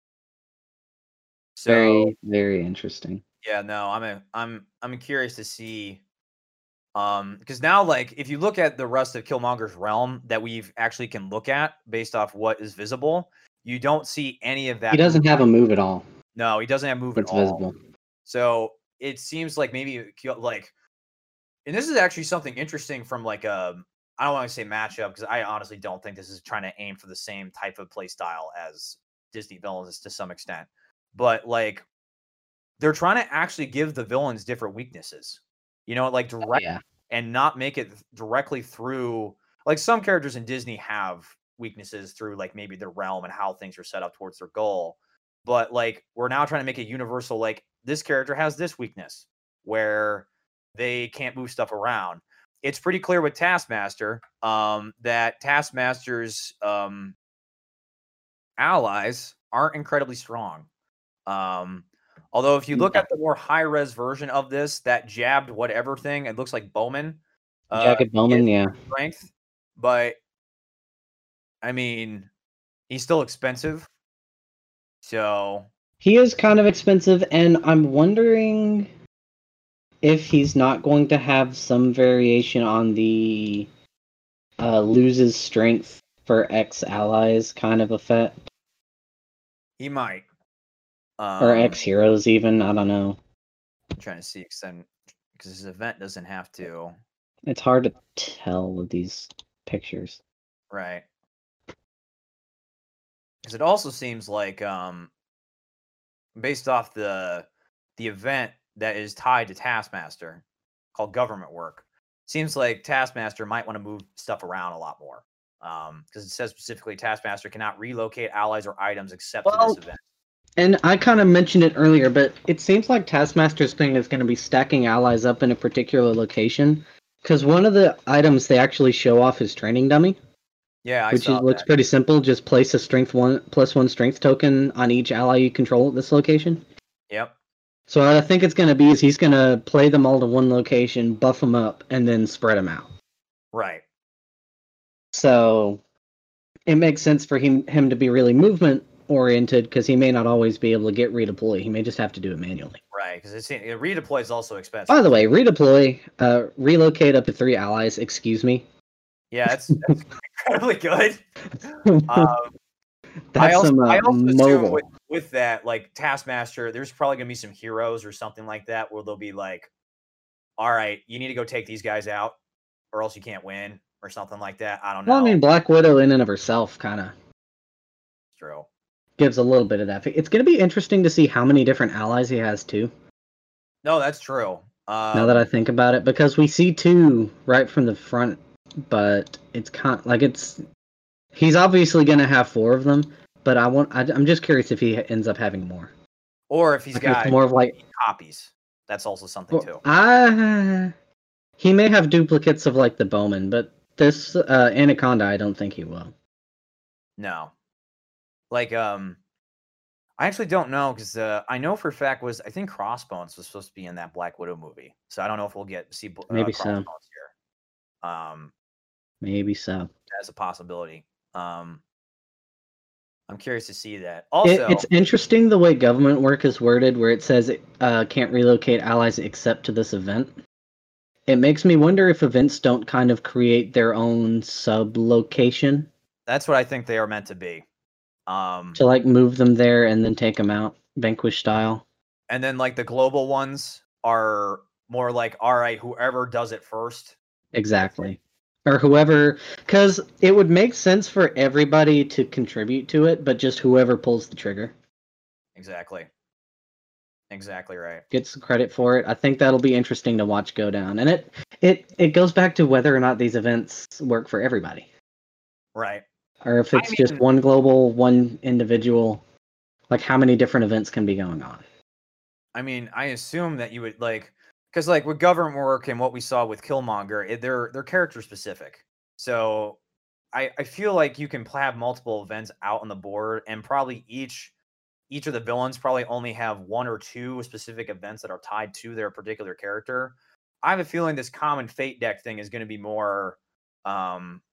So, very, very interesting. Yeah, no, I'm a, I'm I'm curious to see Um, because now, like, if you look at the rest of Killmonger's realm that we've actually can look at based off what is visible, you don't see any of that. He doesn't have a move at all. No, he doesn't have move It's at all. visible. So it seems like maybe like, and this is actually something interesting from like a, I don't want to say matchup because I honestly don't think this is trying to aim for the same type of play style as Disney villains to some extent, but like they're trying to actually give the villains different weaknesses, you know, like direct Oh, yeah. and not make it directly through, like some characters in Disney have weaknesses through like maybe their realm and how things are set up towards their goal. But like we're now trying to make it universal, like this character has this weakness where they can't move stuff around. It's pretty clear with Taskmaster um, that Taskmaster's um, allies aren't incredibly strong. Um, although if you look Yeah. at the more high-res version of this, that jabbed whatever thing, it looks like Bowman. Uh, Jacket Bowman, yeah. Strength, but I mean, he's still expensive. So he is kind of expensive, and I'm wondering if he's not going to have some variation on the uh, loses strength for X allies kind of effect. he might. Um, or X heroes, even. I don't know. I'm trying to see extend because this event doesn't have to. It's hard to tell with these pictures. Right. Because it also seems like, um, based off the the event that is tied to Taskmaster, called Government Work, seems like Taskmaster might want to move stuff around a lot more. Um, because it says specifically Taskmaster cannot relocate allies or items except Well, to this event. And I kind of mentioned it earlier, but it seems like Taskmaster's thing is going to be stacking allies up in a particular location. Because one of the items they actually show off is Training Dummy. Yeah, I which saw is, looks that. pretty simple. Just place a strength one plus one strength token on each ally you control at this location. Yep. So what I think it's going to be is he's going to play them all to one location, buff them up, and then spread them out. Right. So it makes sense for him him to be really movement oriented because he may not always be able to get redeploy. He may just have to do it manually. Right, because it's it, redeploy is also expensive. By the way, redeploy, uh, relocate up to three allies. Excuse me. Yeah, that's, that's incredibly good. Um, That's I also, some uh, I also assume mobile. with, with that, like Taskmaster, there's probably gonna be some heroes or something like that where they'll be like, "All right, you need to go take these guys out, or else you can't win," or something like that. I don't know. Well, I mean, Black Widow in and of herself kind of True. gives a little bit of that. It's going to be interesting to see how many different allies he has too. No, that's true. Um, now that I think about it, because we see two right from the front, but it's kind of, like it's he's obviously going to have four of them. But I want I, I'm just curious if he ends up having more, or if he's like got more of like copies. That's also something well, too. I he may have duplicates of like the Bowman, but this uh, Anaconda, I don't think he will. No, like um, I actually don't know because uh, I know for a fact was I think Crossbones was supposed to be in that Black Widow movie, so I don't know if we'll get see uh, Maybe Crossbones so. here. Um, maybe so. That's a possibility. Um, I'm curious to see that. Also, it, it's interesting the way Government Work is worded, where it says it uh, can't relocate allies except to this event. It makes me wonder if events don't kind of create their own sub-location. That's what I think they are meant to be. Um, to like move them there and then take them out, Vanquish style. And then like the global ones are more like, all right, whoever does it first. Exactly. Or whoever, because it would make sense for everybody to contribute to it, but just whoever pulls the trigger. Exactly. Exactly right. Gets the credit for it. I think that'll be interesting to watch go down. And it it it goes back to whether or not these events work for everybody. Right. Or if it's I mean, just one global, one individual, like how many different events can be going on? I mean, I assume that you would like, because like with Government Work and what we saw with Killmonger, it, they're they're character specific. So I I feel like you can have multiple events out on the board, and probably each each of the villains probably only have one or two specific events that are tied to their particular character. I have a feeling this common fate deck thing is going to be more, um,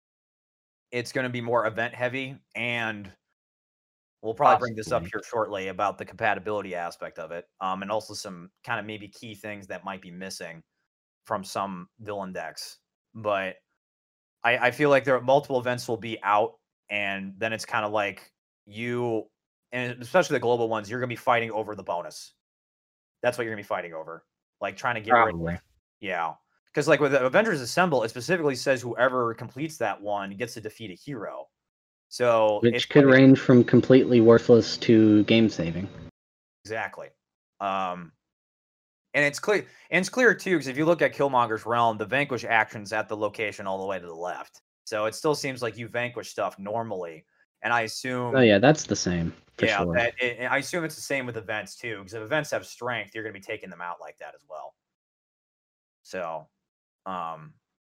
it's going to be more event heavy, and we'll probably bring this up here shortly about the compatibility aspect of it, um, and also some kind of maybe key things that might be missing from some villain decks, but I, I feel like there are multiple events will be out, and then it's kind of like you, and especially the global ones, you're gonna be fighting over the bonus. That's what you're gonna be fighting over, like trying to get Probably. rid of. Yeah, because like with Avengers Assemble, it specifically says whoever completes that one gets to defeat a hero. So Which it's could like, range from completely worthless to game saving. exactly. Um, and it's clear, and it's clear too, because if you look at Killmonger's Realm, the Vanquish action's at the location all the way to the left. So it still seems like you vanquish stuff normally, and I assume. Oh yeah, that's the same for Yeah, sure. that, it, I assume it's the same with events too, because if events have strength, you're going to be taking them out like that as well. So, um,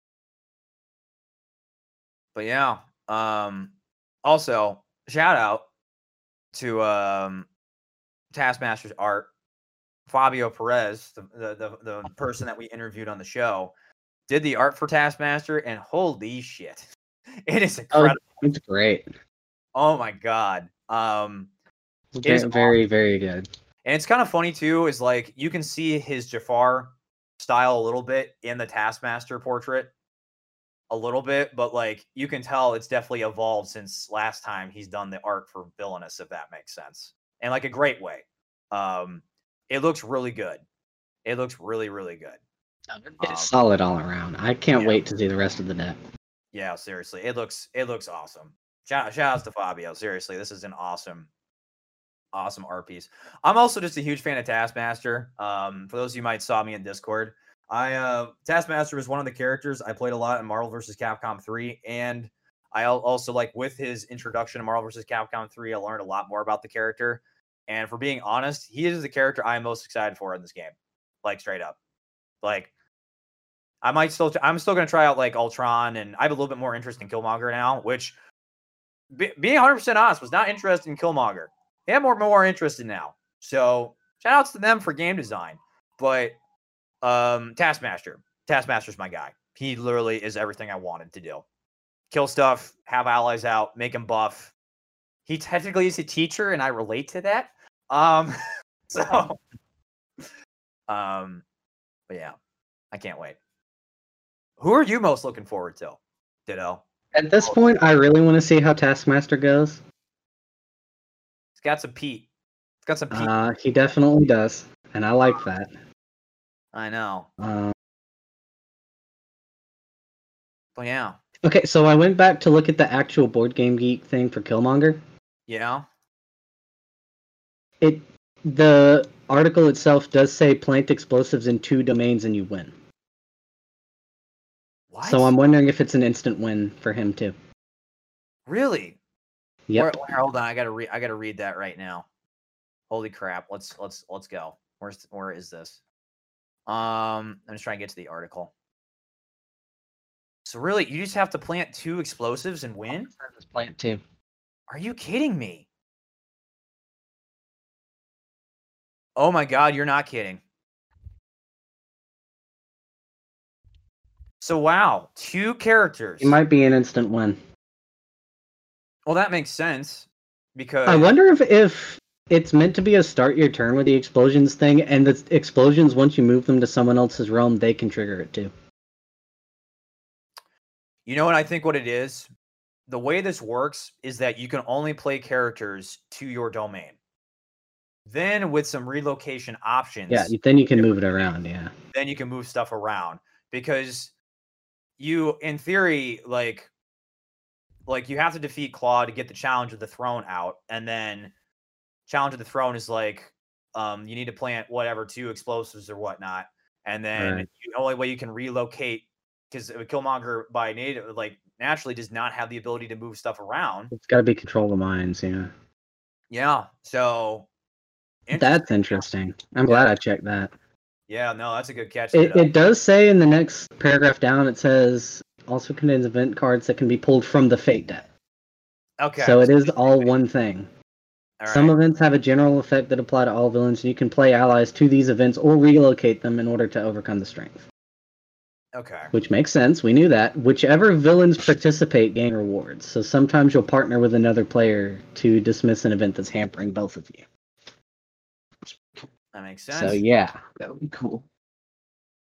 but yeah, um, also shout out to um, Taskmaster's art, Fabio Perez, the, the the the person that we interviewed on the show, did the art for Taskmaster, and holy shit, it is incredible. Oh, it's great. Oh my god. Um, It's it is very, awesome. very good. And it's kind of funny too, is like you can see his Jafar style a little bit in the Taskmaster portrait, a little bit, but like you can tell it's definitely evolved since last time he's done the art for Villainous, if that makes sense, and like a great way. Um, it looks really good. It looks really, really good. It's Um, solid all around. I can't yeah. wait to see the rest of the deck. Yeah, seriously, it looks it looks awesome. Shout, shout outs to Fabio. Seriously, this is an awesome, awesome art piece. I'm also just a huge fan of Taskmaster. Um, for those of you who might saw me in Discord, I uh, Taskmaster was one of the characters I played a lot in Marvel versus. Capcom three, and I also like with his introduction to Marvel versus. Capcom three, I learned a lot more about the character. And for being honest, he is the character I am most excited for in this game. Like straight up, like I might still, I'm still going to try out like Ultron, and I have a little bit more interest in Killmonger now, which be, being one hundred percent honest, was not interested in Killmonger. They have more, more interested now. So shout outs to them for game design. But um, Taskmaster, Taskmaster's my guy. He literally is everything I wanted to do. Kill stuff, have allies out, make him buff. He technically is a teacher, and I relate to that. Um, so, um, but yeah, I can't wait. Who are you most looking forward to? Ditto. At this point, I really want to see how Taskmaster goes. It's got some Pete. It's got some Pete. Uh, he definitely does, and I like that. I know. Um, but yeah. Okay, so I went back to look at the actual Board Game Geek thing for Killmonger. Yeah. It the article itself does say plant explosives in two domains and you win. What? So I'm wondering if it's an instant win for him too. Really? Yep. Where, where, hold on, I gotta read. I gotta read that right now. Holy crap! Let's let's let's go. Where's where is this? Um, I'm just trying to get to the article. So really, you just have to plant two explosives and win? Plant two. Are you kidding me? Oh my god, you're not kidding. So wow, two characters. It might be an instant win. Well, that makes sense because I wonder if if it's meant to be a start your turn with the explosions thing, and the explosions, once you move them to someone else's realm, they can trigger it too. You know what I think what it is? The way this works is that you can only play characters to your domain. Then with some relocation options. Yeah, then you can move it around, yeah. Then you can move stuff around. Because you, in theory, like, like you have to defeat Claw to get the Challenge of the Throne out. And then Challenge of the Throne is like, um, you need to plant whatever, two explosives or whatnot. And then Right. the only way you can relocate, because Killmonger by native, like naturally does not have the ability to move stuff around. It's got to be control of minds, yeah. Yeah. So interesting. That's interesting. I'm glad I checked that. Yeah, no, that's a good catch. It, it does say in the next paragraph down, it says also contains event cards that can be pulled from the Fate deck. Okay. So it is all one thing. All right. Some events have a general effect that apply to all villains, and you can play allies to these events or relocate them in order to overcome the strength. Okay. Which makes sense. We knew that. Whichever villains participate gain rewards. So sometimes you'll partner with another player to dismiss an event that's hampering both of you. That makes sense. So yeah, that would be cool.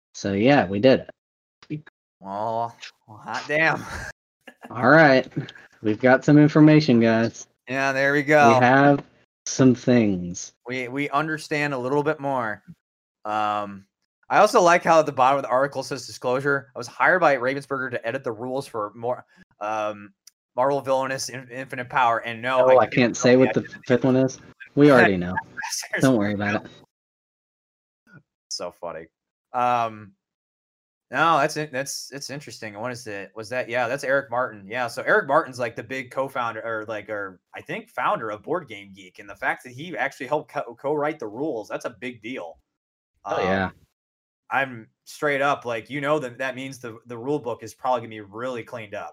So yeah, we did it. Well, well hot damn. All right, we've got some information, guys. Yeah, there we go. We have some things. We we understand a little bit more. Um, I also like how at the bottom of the article says disclosure. I was hired by Ravensburger to edit the rules for more um, Marvel Villainous in, Infinite Power, and no, Oh, I, I can't say what the fifth one is. We already know. There's- Don't worry about it. So funny. Um, no, that's it. That's it's interesting. What is it? Was that? Yeah, that's Eric Martin. Yeah, so Eric Martin's like the big co-founder, or like, or I think founder of Board Game Geek, and the fact that he actually helped co- co-write the rules, that's a big deal. Oh Um, yeah. I'm straight up like, you know, that that means the the rule book is probably gonna be really cleaned up,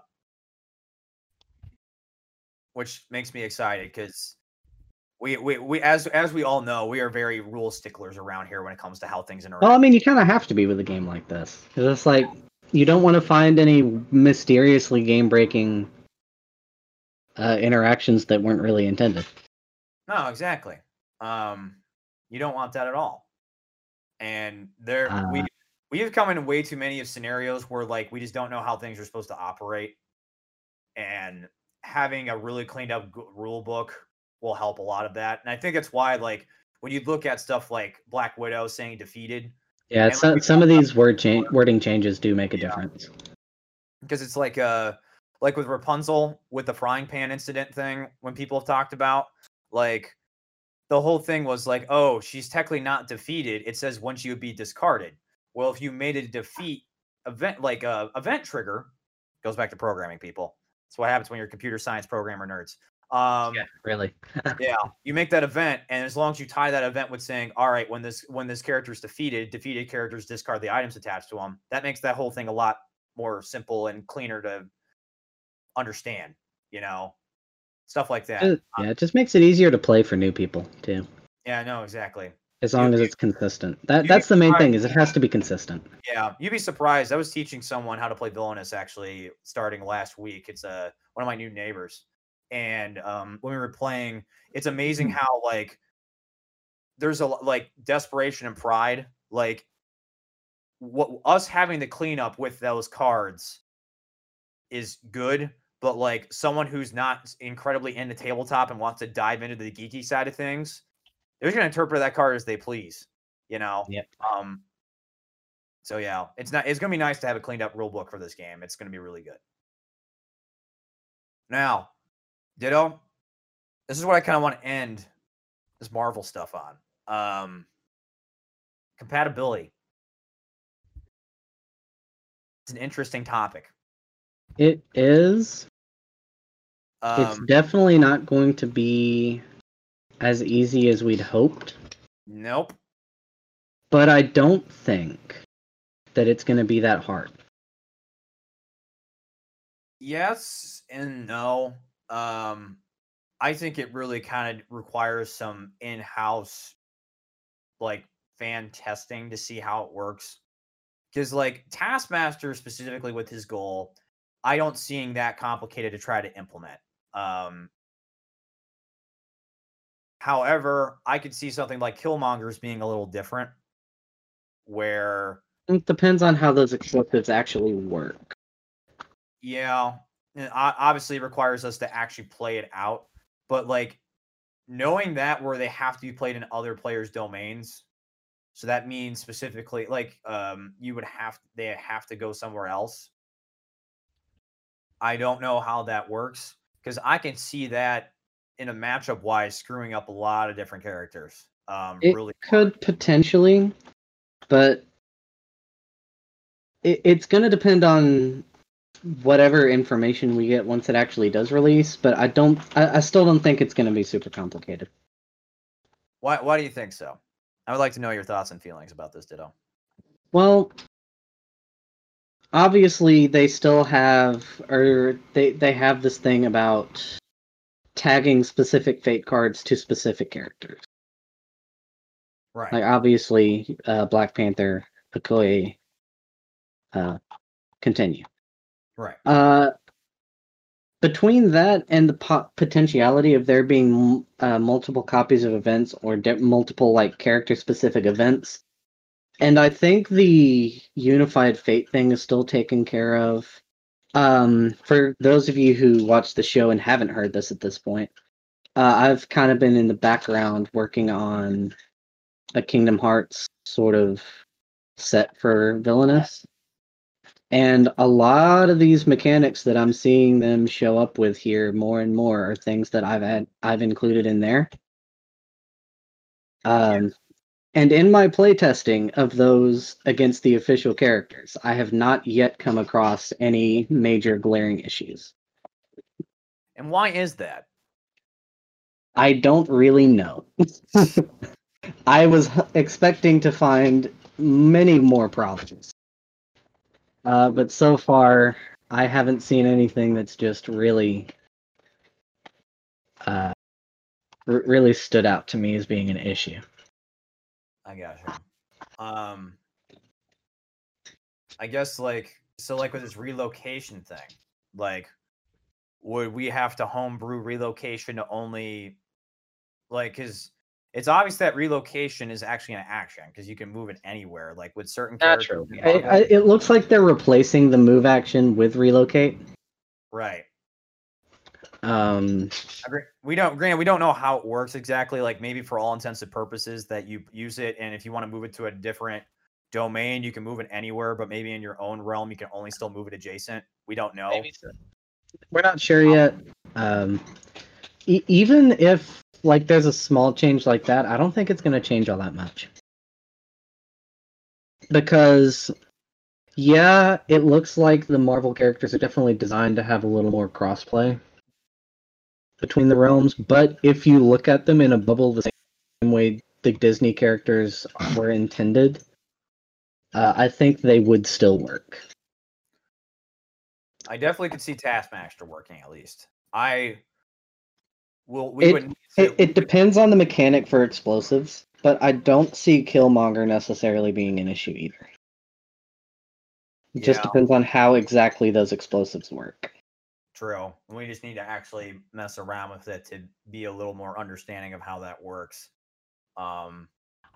which makes me excited because we, we we as as we all know, we are very rule sticklers around here when it comes to how things interact. Well, I mean, you kind of have to be with a game like this because it's like you don't want to find any mysteriously game-breaking uh, interactions that weren't really intended. No, exactly. Um, you don't want that at all. And there Uh, we we have come in way too many of scenarios where like we just don't know how things are supposed to operate, and having a really cleaned up g- rule book will help a lot of that. And I think that's why, like, when you look at stuff like Black Widow saying defeated, yeah, and some like, some of these word cha- wording changes do make a Yeah. difference. because it's like uh like with Rapunzel with the frying pan incident thing, when people have talked about, like, the whole thing was like, oh, she's technically not defeated. It says when she would be discarded. Well, if you made a defeat event, like a event trigger, goes back to programming, people. That's what happens when you're computer science programmer nerds. Um, Yeah, really. yeah, you make that event, and as long as you tie that event with saying, all right, when this when this character is defeated, defeated characters discard the items attached to them. That makes that whole thing a lot more simple and cleaner to understand. You know, stuff like that. Uh, yeah, it just makes it easier to play for new people too, Yeah, no, exactly. as long You- as you- it's consistent. That you'd that's be the main surprised. thing, is it has to be consistent. Yeah, you'd be surprised. I was teaching someone how to play Villainous actually starting last week. It's a one of my new neighbors, and um, when we were playing, it's amazing how like there's a lo- like desperation and pride. Like what us having to clean up with those cards is good, but like someone who's not incredibly into tabletop and wants to dive into the geeky side of things, they're just gonna interpret that card as they please. You know. Yep. Um. So yeah, it's not. It's gonna be nice to have a cleaned up rule book for this game. It's gonna be really good. Now, Ditto, this is what I kind of want to end this Marvel stuff on. Um, compatibility. It's an interesting topic. It is. It's Um, definitely not going to be as easy as we'd hoped, nope. but I don't think that it's going to be that hard. Yes and no. Um, I think it really kind of requires some in-house, like, fan testing to see how it works. Because, like, Taskmaster specifically with his goal, I don't seeing that complicated to try to implement. Um, however, I could see something like Killmonger's being a little different, where It depends on how those explosives actually work. yeah, and o- obviously it requires us to actually play it out. But like knowing that where they have to be played in other players' domains, so that means specifically like um you would have they have to go somewhere else. I don't know how that works because I can see that in a matchup wise screwing up a lot of different characters. Um, It really could potentially, but it, it's going to depend on whatever information we get once it actually does release. But I don't, I, I still don't think it's going to be super complicated. Why? Why do you think so? I would like to know your thoughts and feelings about this, Ditto. Well, obviously they still have, or they they have this thing about tagging specific fate cards to specific characters. Right. Like obviously, uh, Black Panther, Okoye, uh, continue. Right. Uh, between that and the po- potentiality of there being uh, multiple copies of events or de- multiple like character specific events, And I think the unified fate thing is still taken care of. Um, for those of you who watch the show and haven't heard this at this point, uh, I've kind of been in the background working on a Kingdom Hearts sort of set for Villainous. And a lot of these mechanics that I'm seeing them show up with here more and more are things that I've had I've included in there. Um, yeah. And in my playtesting of those against the official characters, I have not yet come across any major glaring issues. And why is that? I don't really know. I was expecting to find many more problems. Uh, but so far, I haven't seen anything that's just really, uh, r- really stood out to me as being an issue. I gotcha. Um, I guess like so, like with this relocation thing, like, would we have to homebrew relocation to only, like, because it's obvious that relocation is actually an action because you can move it anywhere. Like with certain characters, I, I, it looks like they're replacing the move action with relocate. Right. Um, we don't, granted, we don't know how it works exactly. Like maybe for all intents and purposes that you use it, and if you want to move it to a different domain, you can move it anywhere. But maybe in your own realm, you can only still move it adjacent. We don't know. Maybe so. We're not sure yet. Um, e- even if like there's a small change like that, I don't think it's going to change all that much. Because, yeah, it looks like the Marvel characters are definitely designed to have a little more crossplay between the realms, but if you look at them in a bubble the same way the Disney characters were intended, uh, I think they would still work. I definitely could see Taskmaster working at least. I will. We it, would. It, it depends on the mechanic for explosives, but I don't see Killmonger necessarily being an issue either. It yeah. just depends on how exactly those explosives work. True. We just need to actually mess around with it to be a little more understanding of how that works. Um.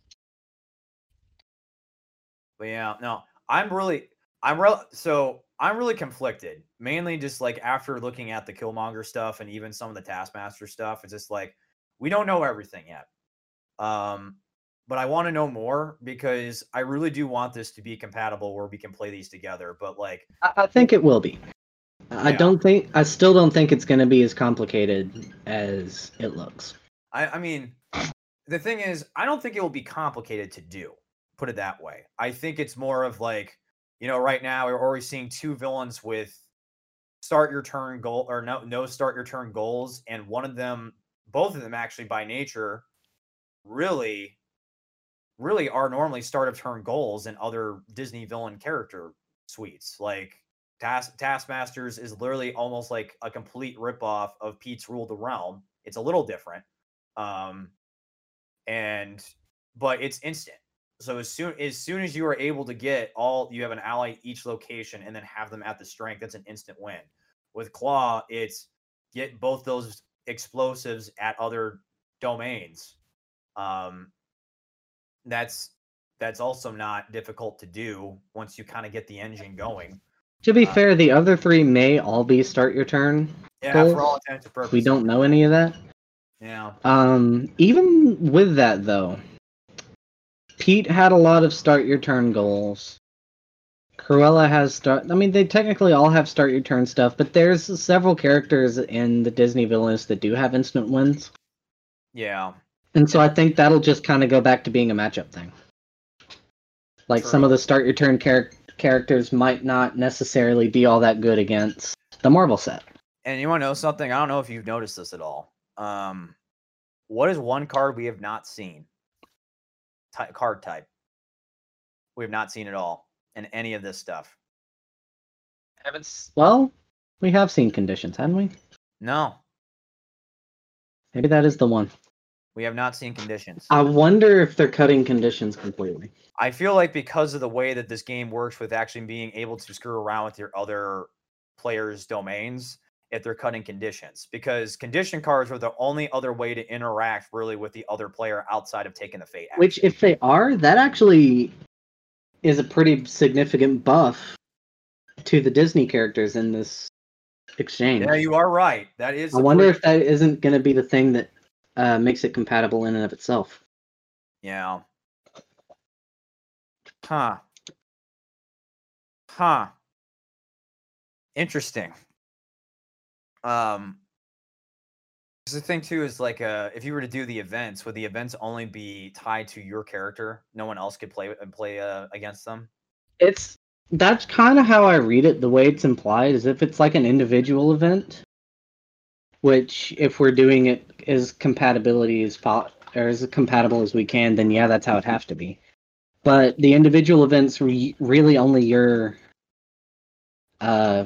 But yeah, no, I'm really, I'm real. So I'm really conflicted. Mainly just like after looking at the Killmonger stuff and even some of the Taskmaster stuff, it's just like we don't know everything yet. Um, but I want to know more because I really do want this to be compatible where we can play these together. But like, I, I think it will be. Yeah. I don't think, I still don't think it's going to be as complicated as it looks. I, I mean, the thing is, I don't think it will be complicated to do. Put it that way. I think it's more of like, you know, right now we're already seeing two villains with start your turn goal or no, no start your turn goals. And one of them, both of them actually by nature, really, really are normally start of turn goals in other Disney villain character suites. Like Task, Taskmasters is literally almost like a complete ripoff of Pete's Rule the Realm. It's a little different. Um, and, but it's instant. So as soon as soon as you are able to get all, you have an ally each location and then have them at the strength, that's an instant win. With Claw, it's get both those explosives at other domains. Um, that's that's also not difficult to do once you kind of get the engine going. To be uh, fair, the other three may all be start your turn. Yeah, goals. For all intents and purposes. We don't know any of that. Yeah. Um, even with that though, Pete had a lot of start your turn goals. Cruella has start. I mean, they technically all have start your turn stuff, but there's several characters in the Disney villains that do have instant wins. Yeah. And so I think that'll just kind of go back to being a matchup thing. Like True. Some of the start your turn char- characters might not necessarily be all that good against the Marvel set. And you want to know something? I don't know if you've noticed this at all. Um, what is one card we have not seen? Ty- card type. We have not seen it all in any of this stuff. Haven't. Well, we have seen conditions, haven't we? No. Maybe that is the one. We have not seen conditions. I wonder if they're cutting conditions completely. I feel like because of the way that this game works with actually being able to screw around with your other players' domains, if they're cutting conditions. Because condition cards are the only other way to interact really with the other player outside of taking the fate action. Which, if they are, that actually is a pretty significant buff to the Disney characters in this exchange. Yeah, you are right. That is. I wonder if that isn't going to be the thing that uh, makes it compatible in and of itself. Yeah. Huh. Huh. Interesting. Um, because the thing too is like, uh, if you were to do the events, would the events only be tied to your character? No one else could play and play uh, against them. It's that's kind of how I read it. The way it's implied is if it's like an individual event, which if we're doing it as compatibility as po- or as compatible as we can, then yeah, that's how it has to be. But the individual events re- really only your uh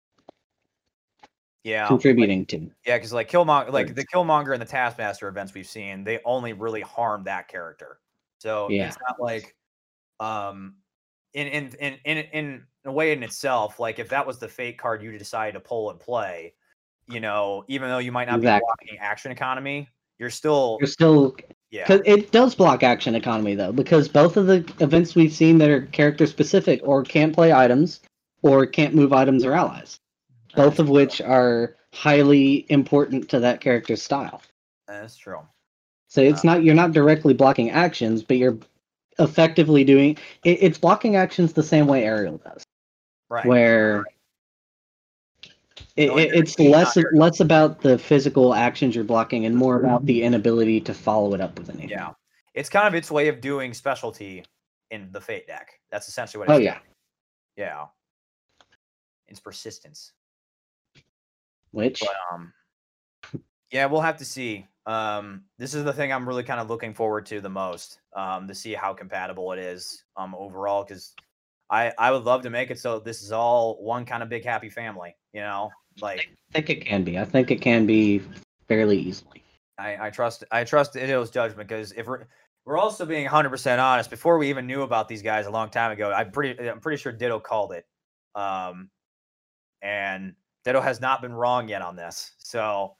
Yeah, contributing like, to. Yeah, because like Killmonger, like the Killmonger and the Taskmaster events we've seen, they only really harm that character. So Yeah. it's not like, um, in in in in in a way in itself, like if that was the fate card you decided to pull and play, you know, even though you might not Exactly. be blocking action economy, you're still You're still yeah. Because it does block action economy though, because both of the events we've seen that are character specific or can't play items or can't move items or allies. Both of which are highly important to that character's style. That's true. So it's Uh, not you're not directly blocking actions, but you're effectively doing it, it's blocking actions the same way Ariel does. Right. Where it, No, it, you're- it's less less about the physical actions you're blocking and more about the inability to follow it up with anything. Yeah. It's kind of its way of doing specialty in the Fate deck. That's essentially what it's Oh doing. yeah. Yeah. It's persistence. Which But, um yeah, we'll have to see. Um, this is the thing I'm really kind of looking forward to the most, um, to see how compatible it is um, overall, because I, I would love to make it so this is all one kind of big happy family, you know? Like I think it can be. I think it can be fairly easily. I, I trust I trust Ido's judgment, because if we're we're also being one hundred percent honest, before we even knew about these guys a long time ago, I'm pretty I'm pretty sure Ditto called it. Um, and Ditto has not been wrong yet on this. So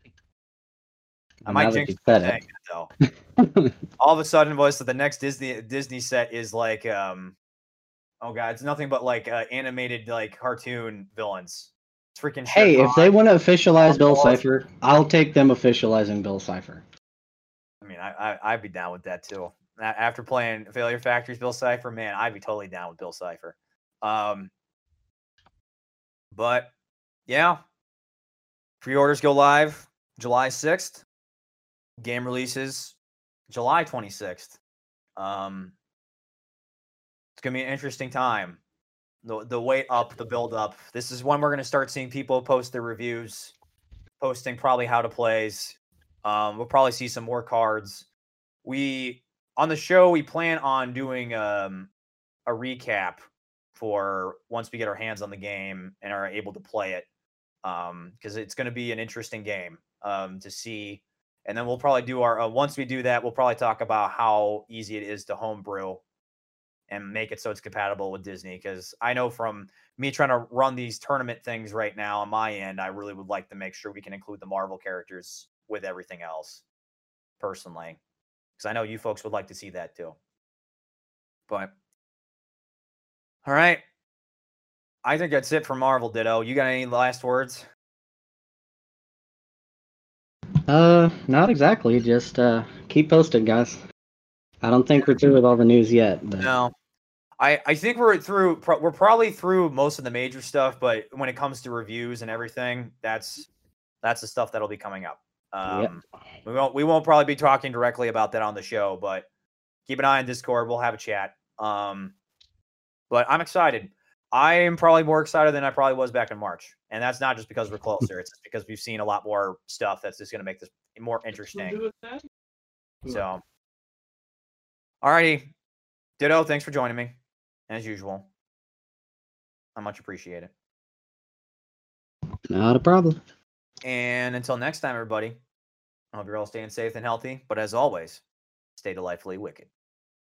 I might jinx it though. All of a sudden, was that the next Disney Disney set is like, um, oh god, it's nothing but like uh, animated like cartoon villains. It's freaking. Hey, if they want to officialize Bill Cipher, I'll take them officializing Bill Cipher. I mean, I, I I'd be down with that too. After playing Failure Factory's Bill Cipher, man, I'd be totally down with Bill Cipher. Um, but yeah, pre-orders go live July sixth. Game releases July twenty-sixth. Um, it's gonna be an interesting time. The the wait up, the build up. This is when we're gonna start seeing people post their reviews, posting probably how to plays. Um, we'll probably see some more cards. We on the show we plan on doing um a recap for once we get our hands on the game and are able to play it. Um, because it's gonna be an interesting game um to see. And then we'll probably do our, uh, once we do that, we'll probably talk about how easy it is to homebrew and make it so it's compatible with Disney. Because I know from me trying to run these tournament things right now on my end, I really would like to make sure we can include the Marvel characters with everything else, personally. Because I know you folks would like to see that too. But, all right. I think that's it for Marvel, Ditto. You got any last words? Uh, not exactly. Just uh, keep posted, guys. I don't think we're through with all the news yet. But... No, I I think we're through. We're probably through most of the major stuff. But when it comes to reviews and everything, that's that's the stuff that'll be coming up. Um, yep. We won't we won't probably be talking directly about that on the show, but keep an eye on Discord. We'll have a chat. Um, but I'm excited. I am probably more excited than I probably was back in March, and that's not just because we're closer. It's just because we've seen a lot more stuff that's just going to make this more interesting. So, alrighty, Ditto. Thanks for joining me, as usual. I much appreciate it. Not a problem. And until next time, everybody, I hope you're all staying safe and healthy. But as always, stay delightfully wicked.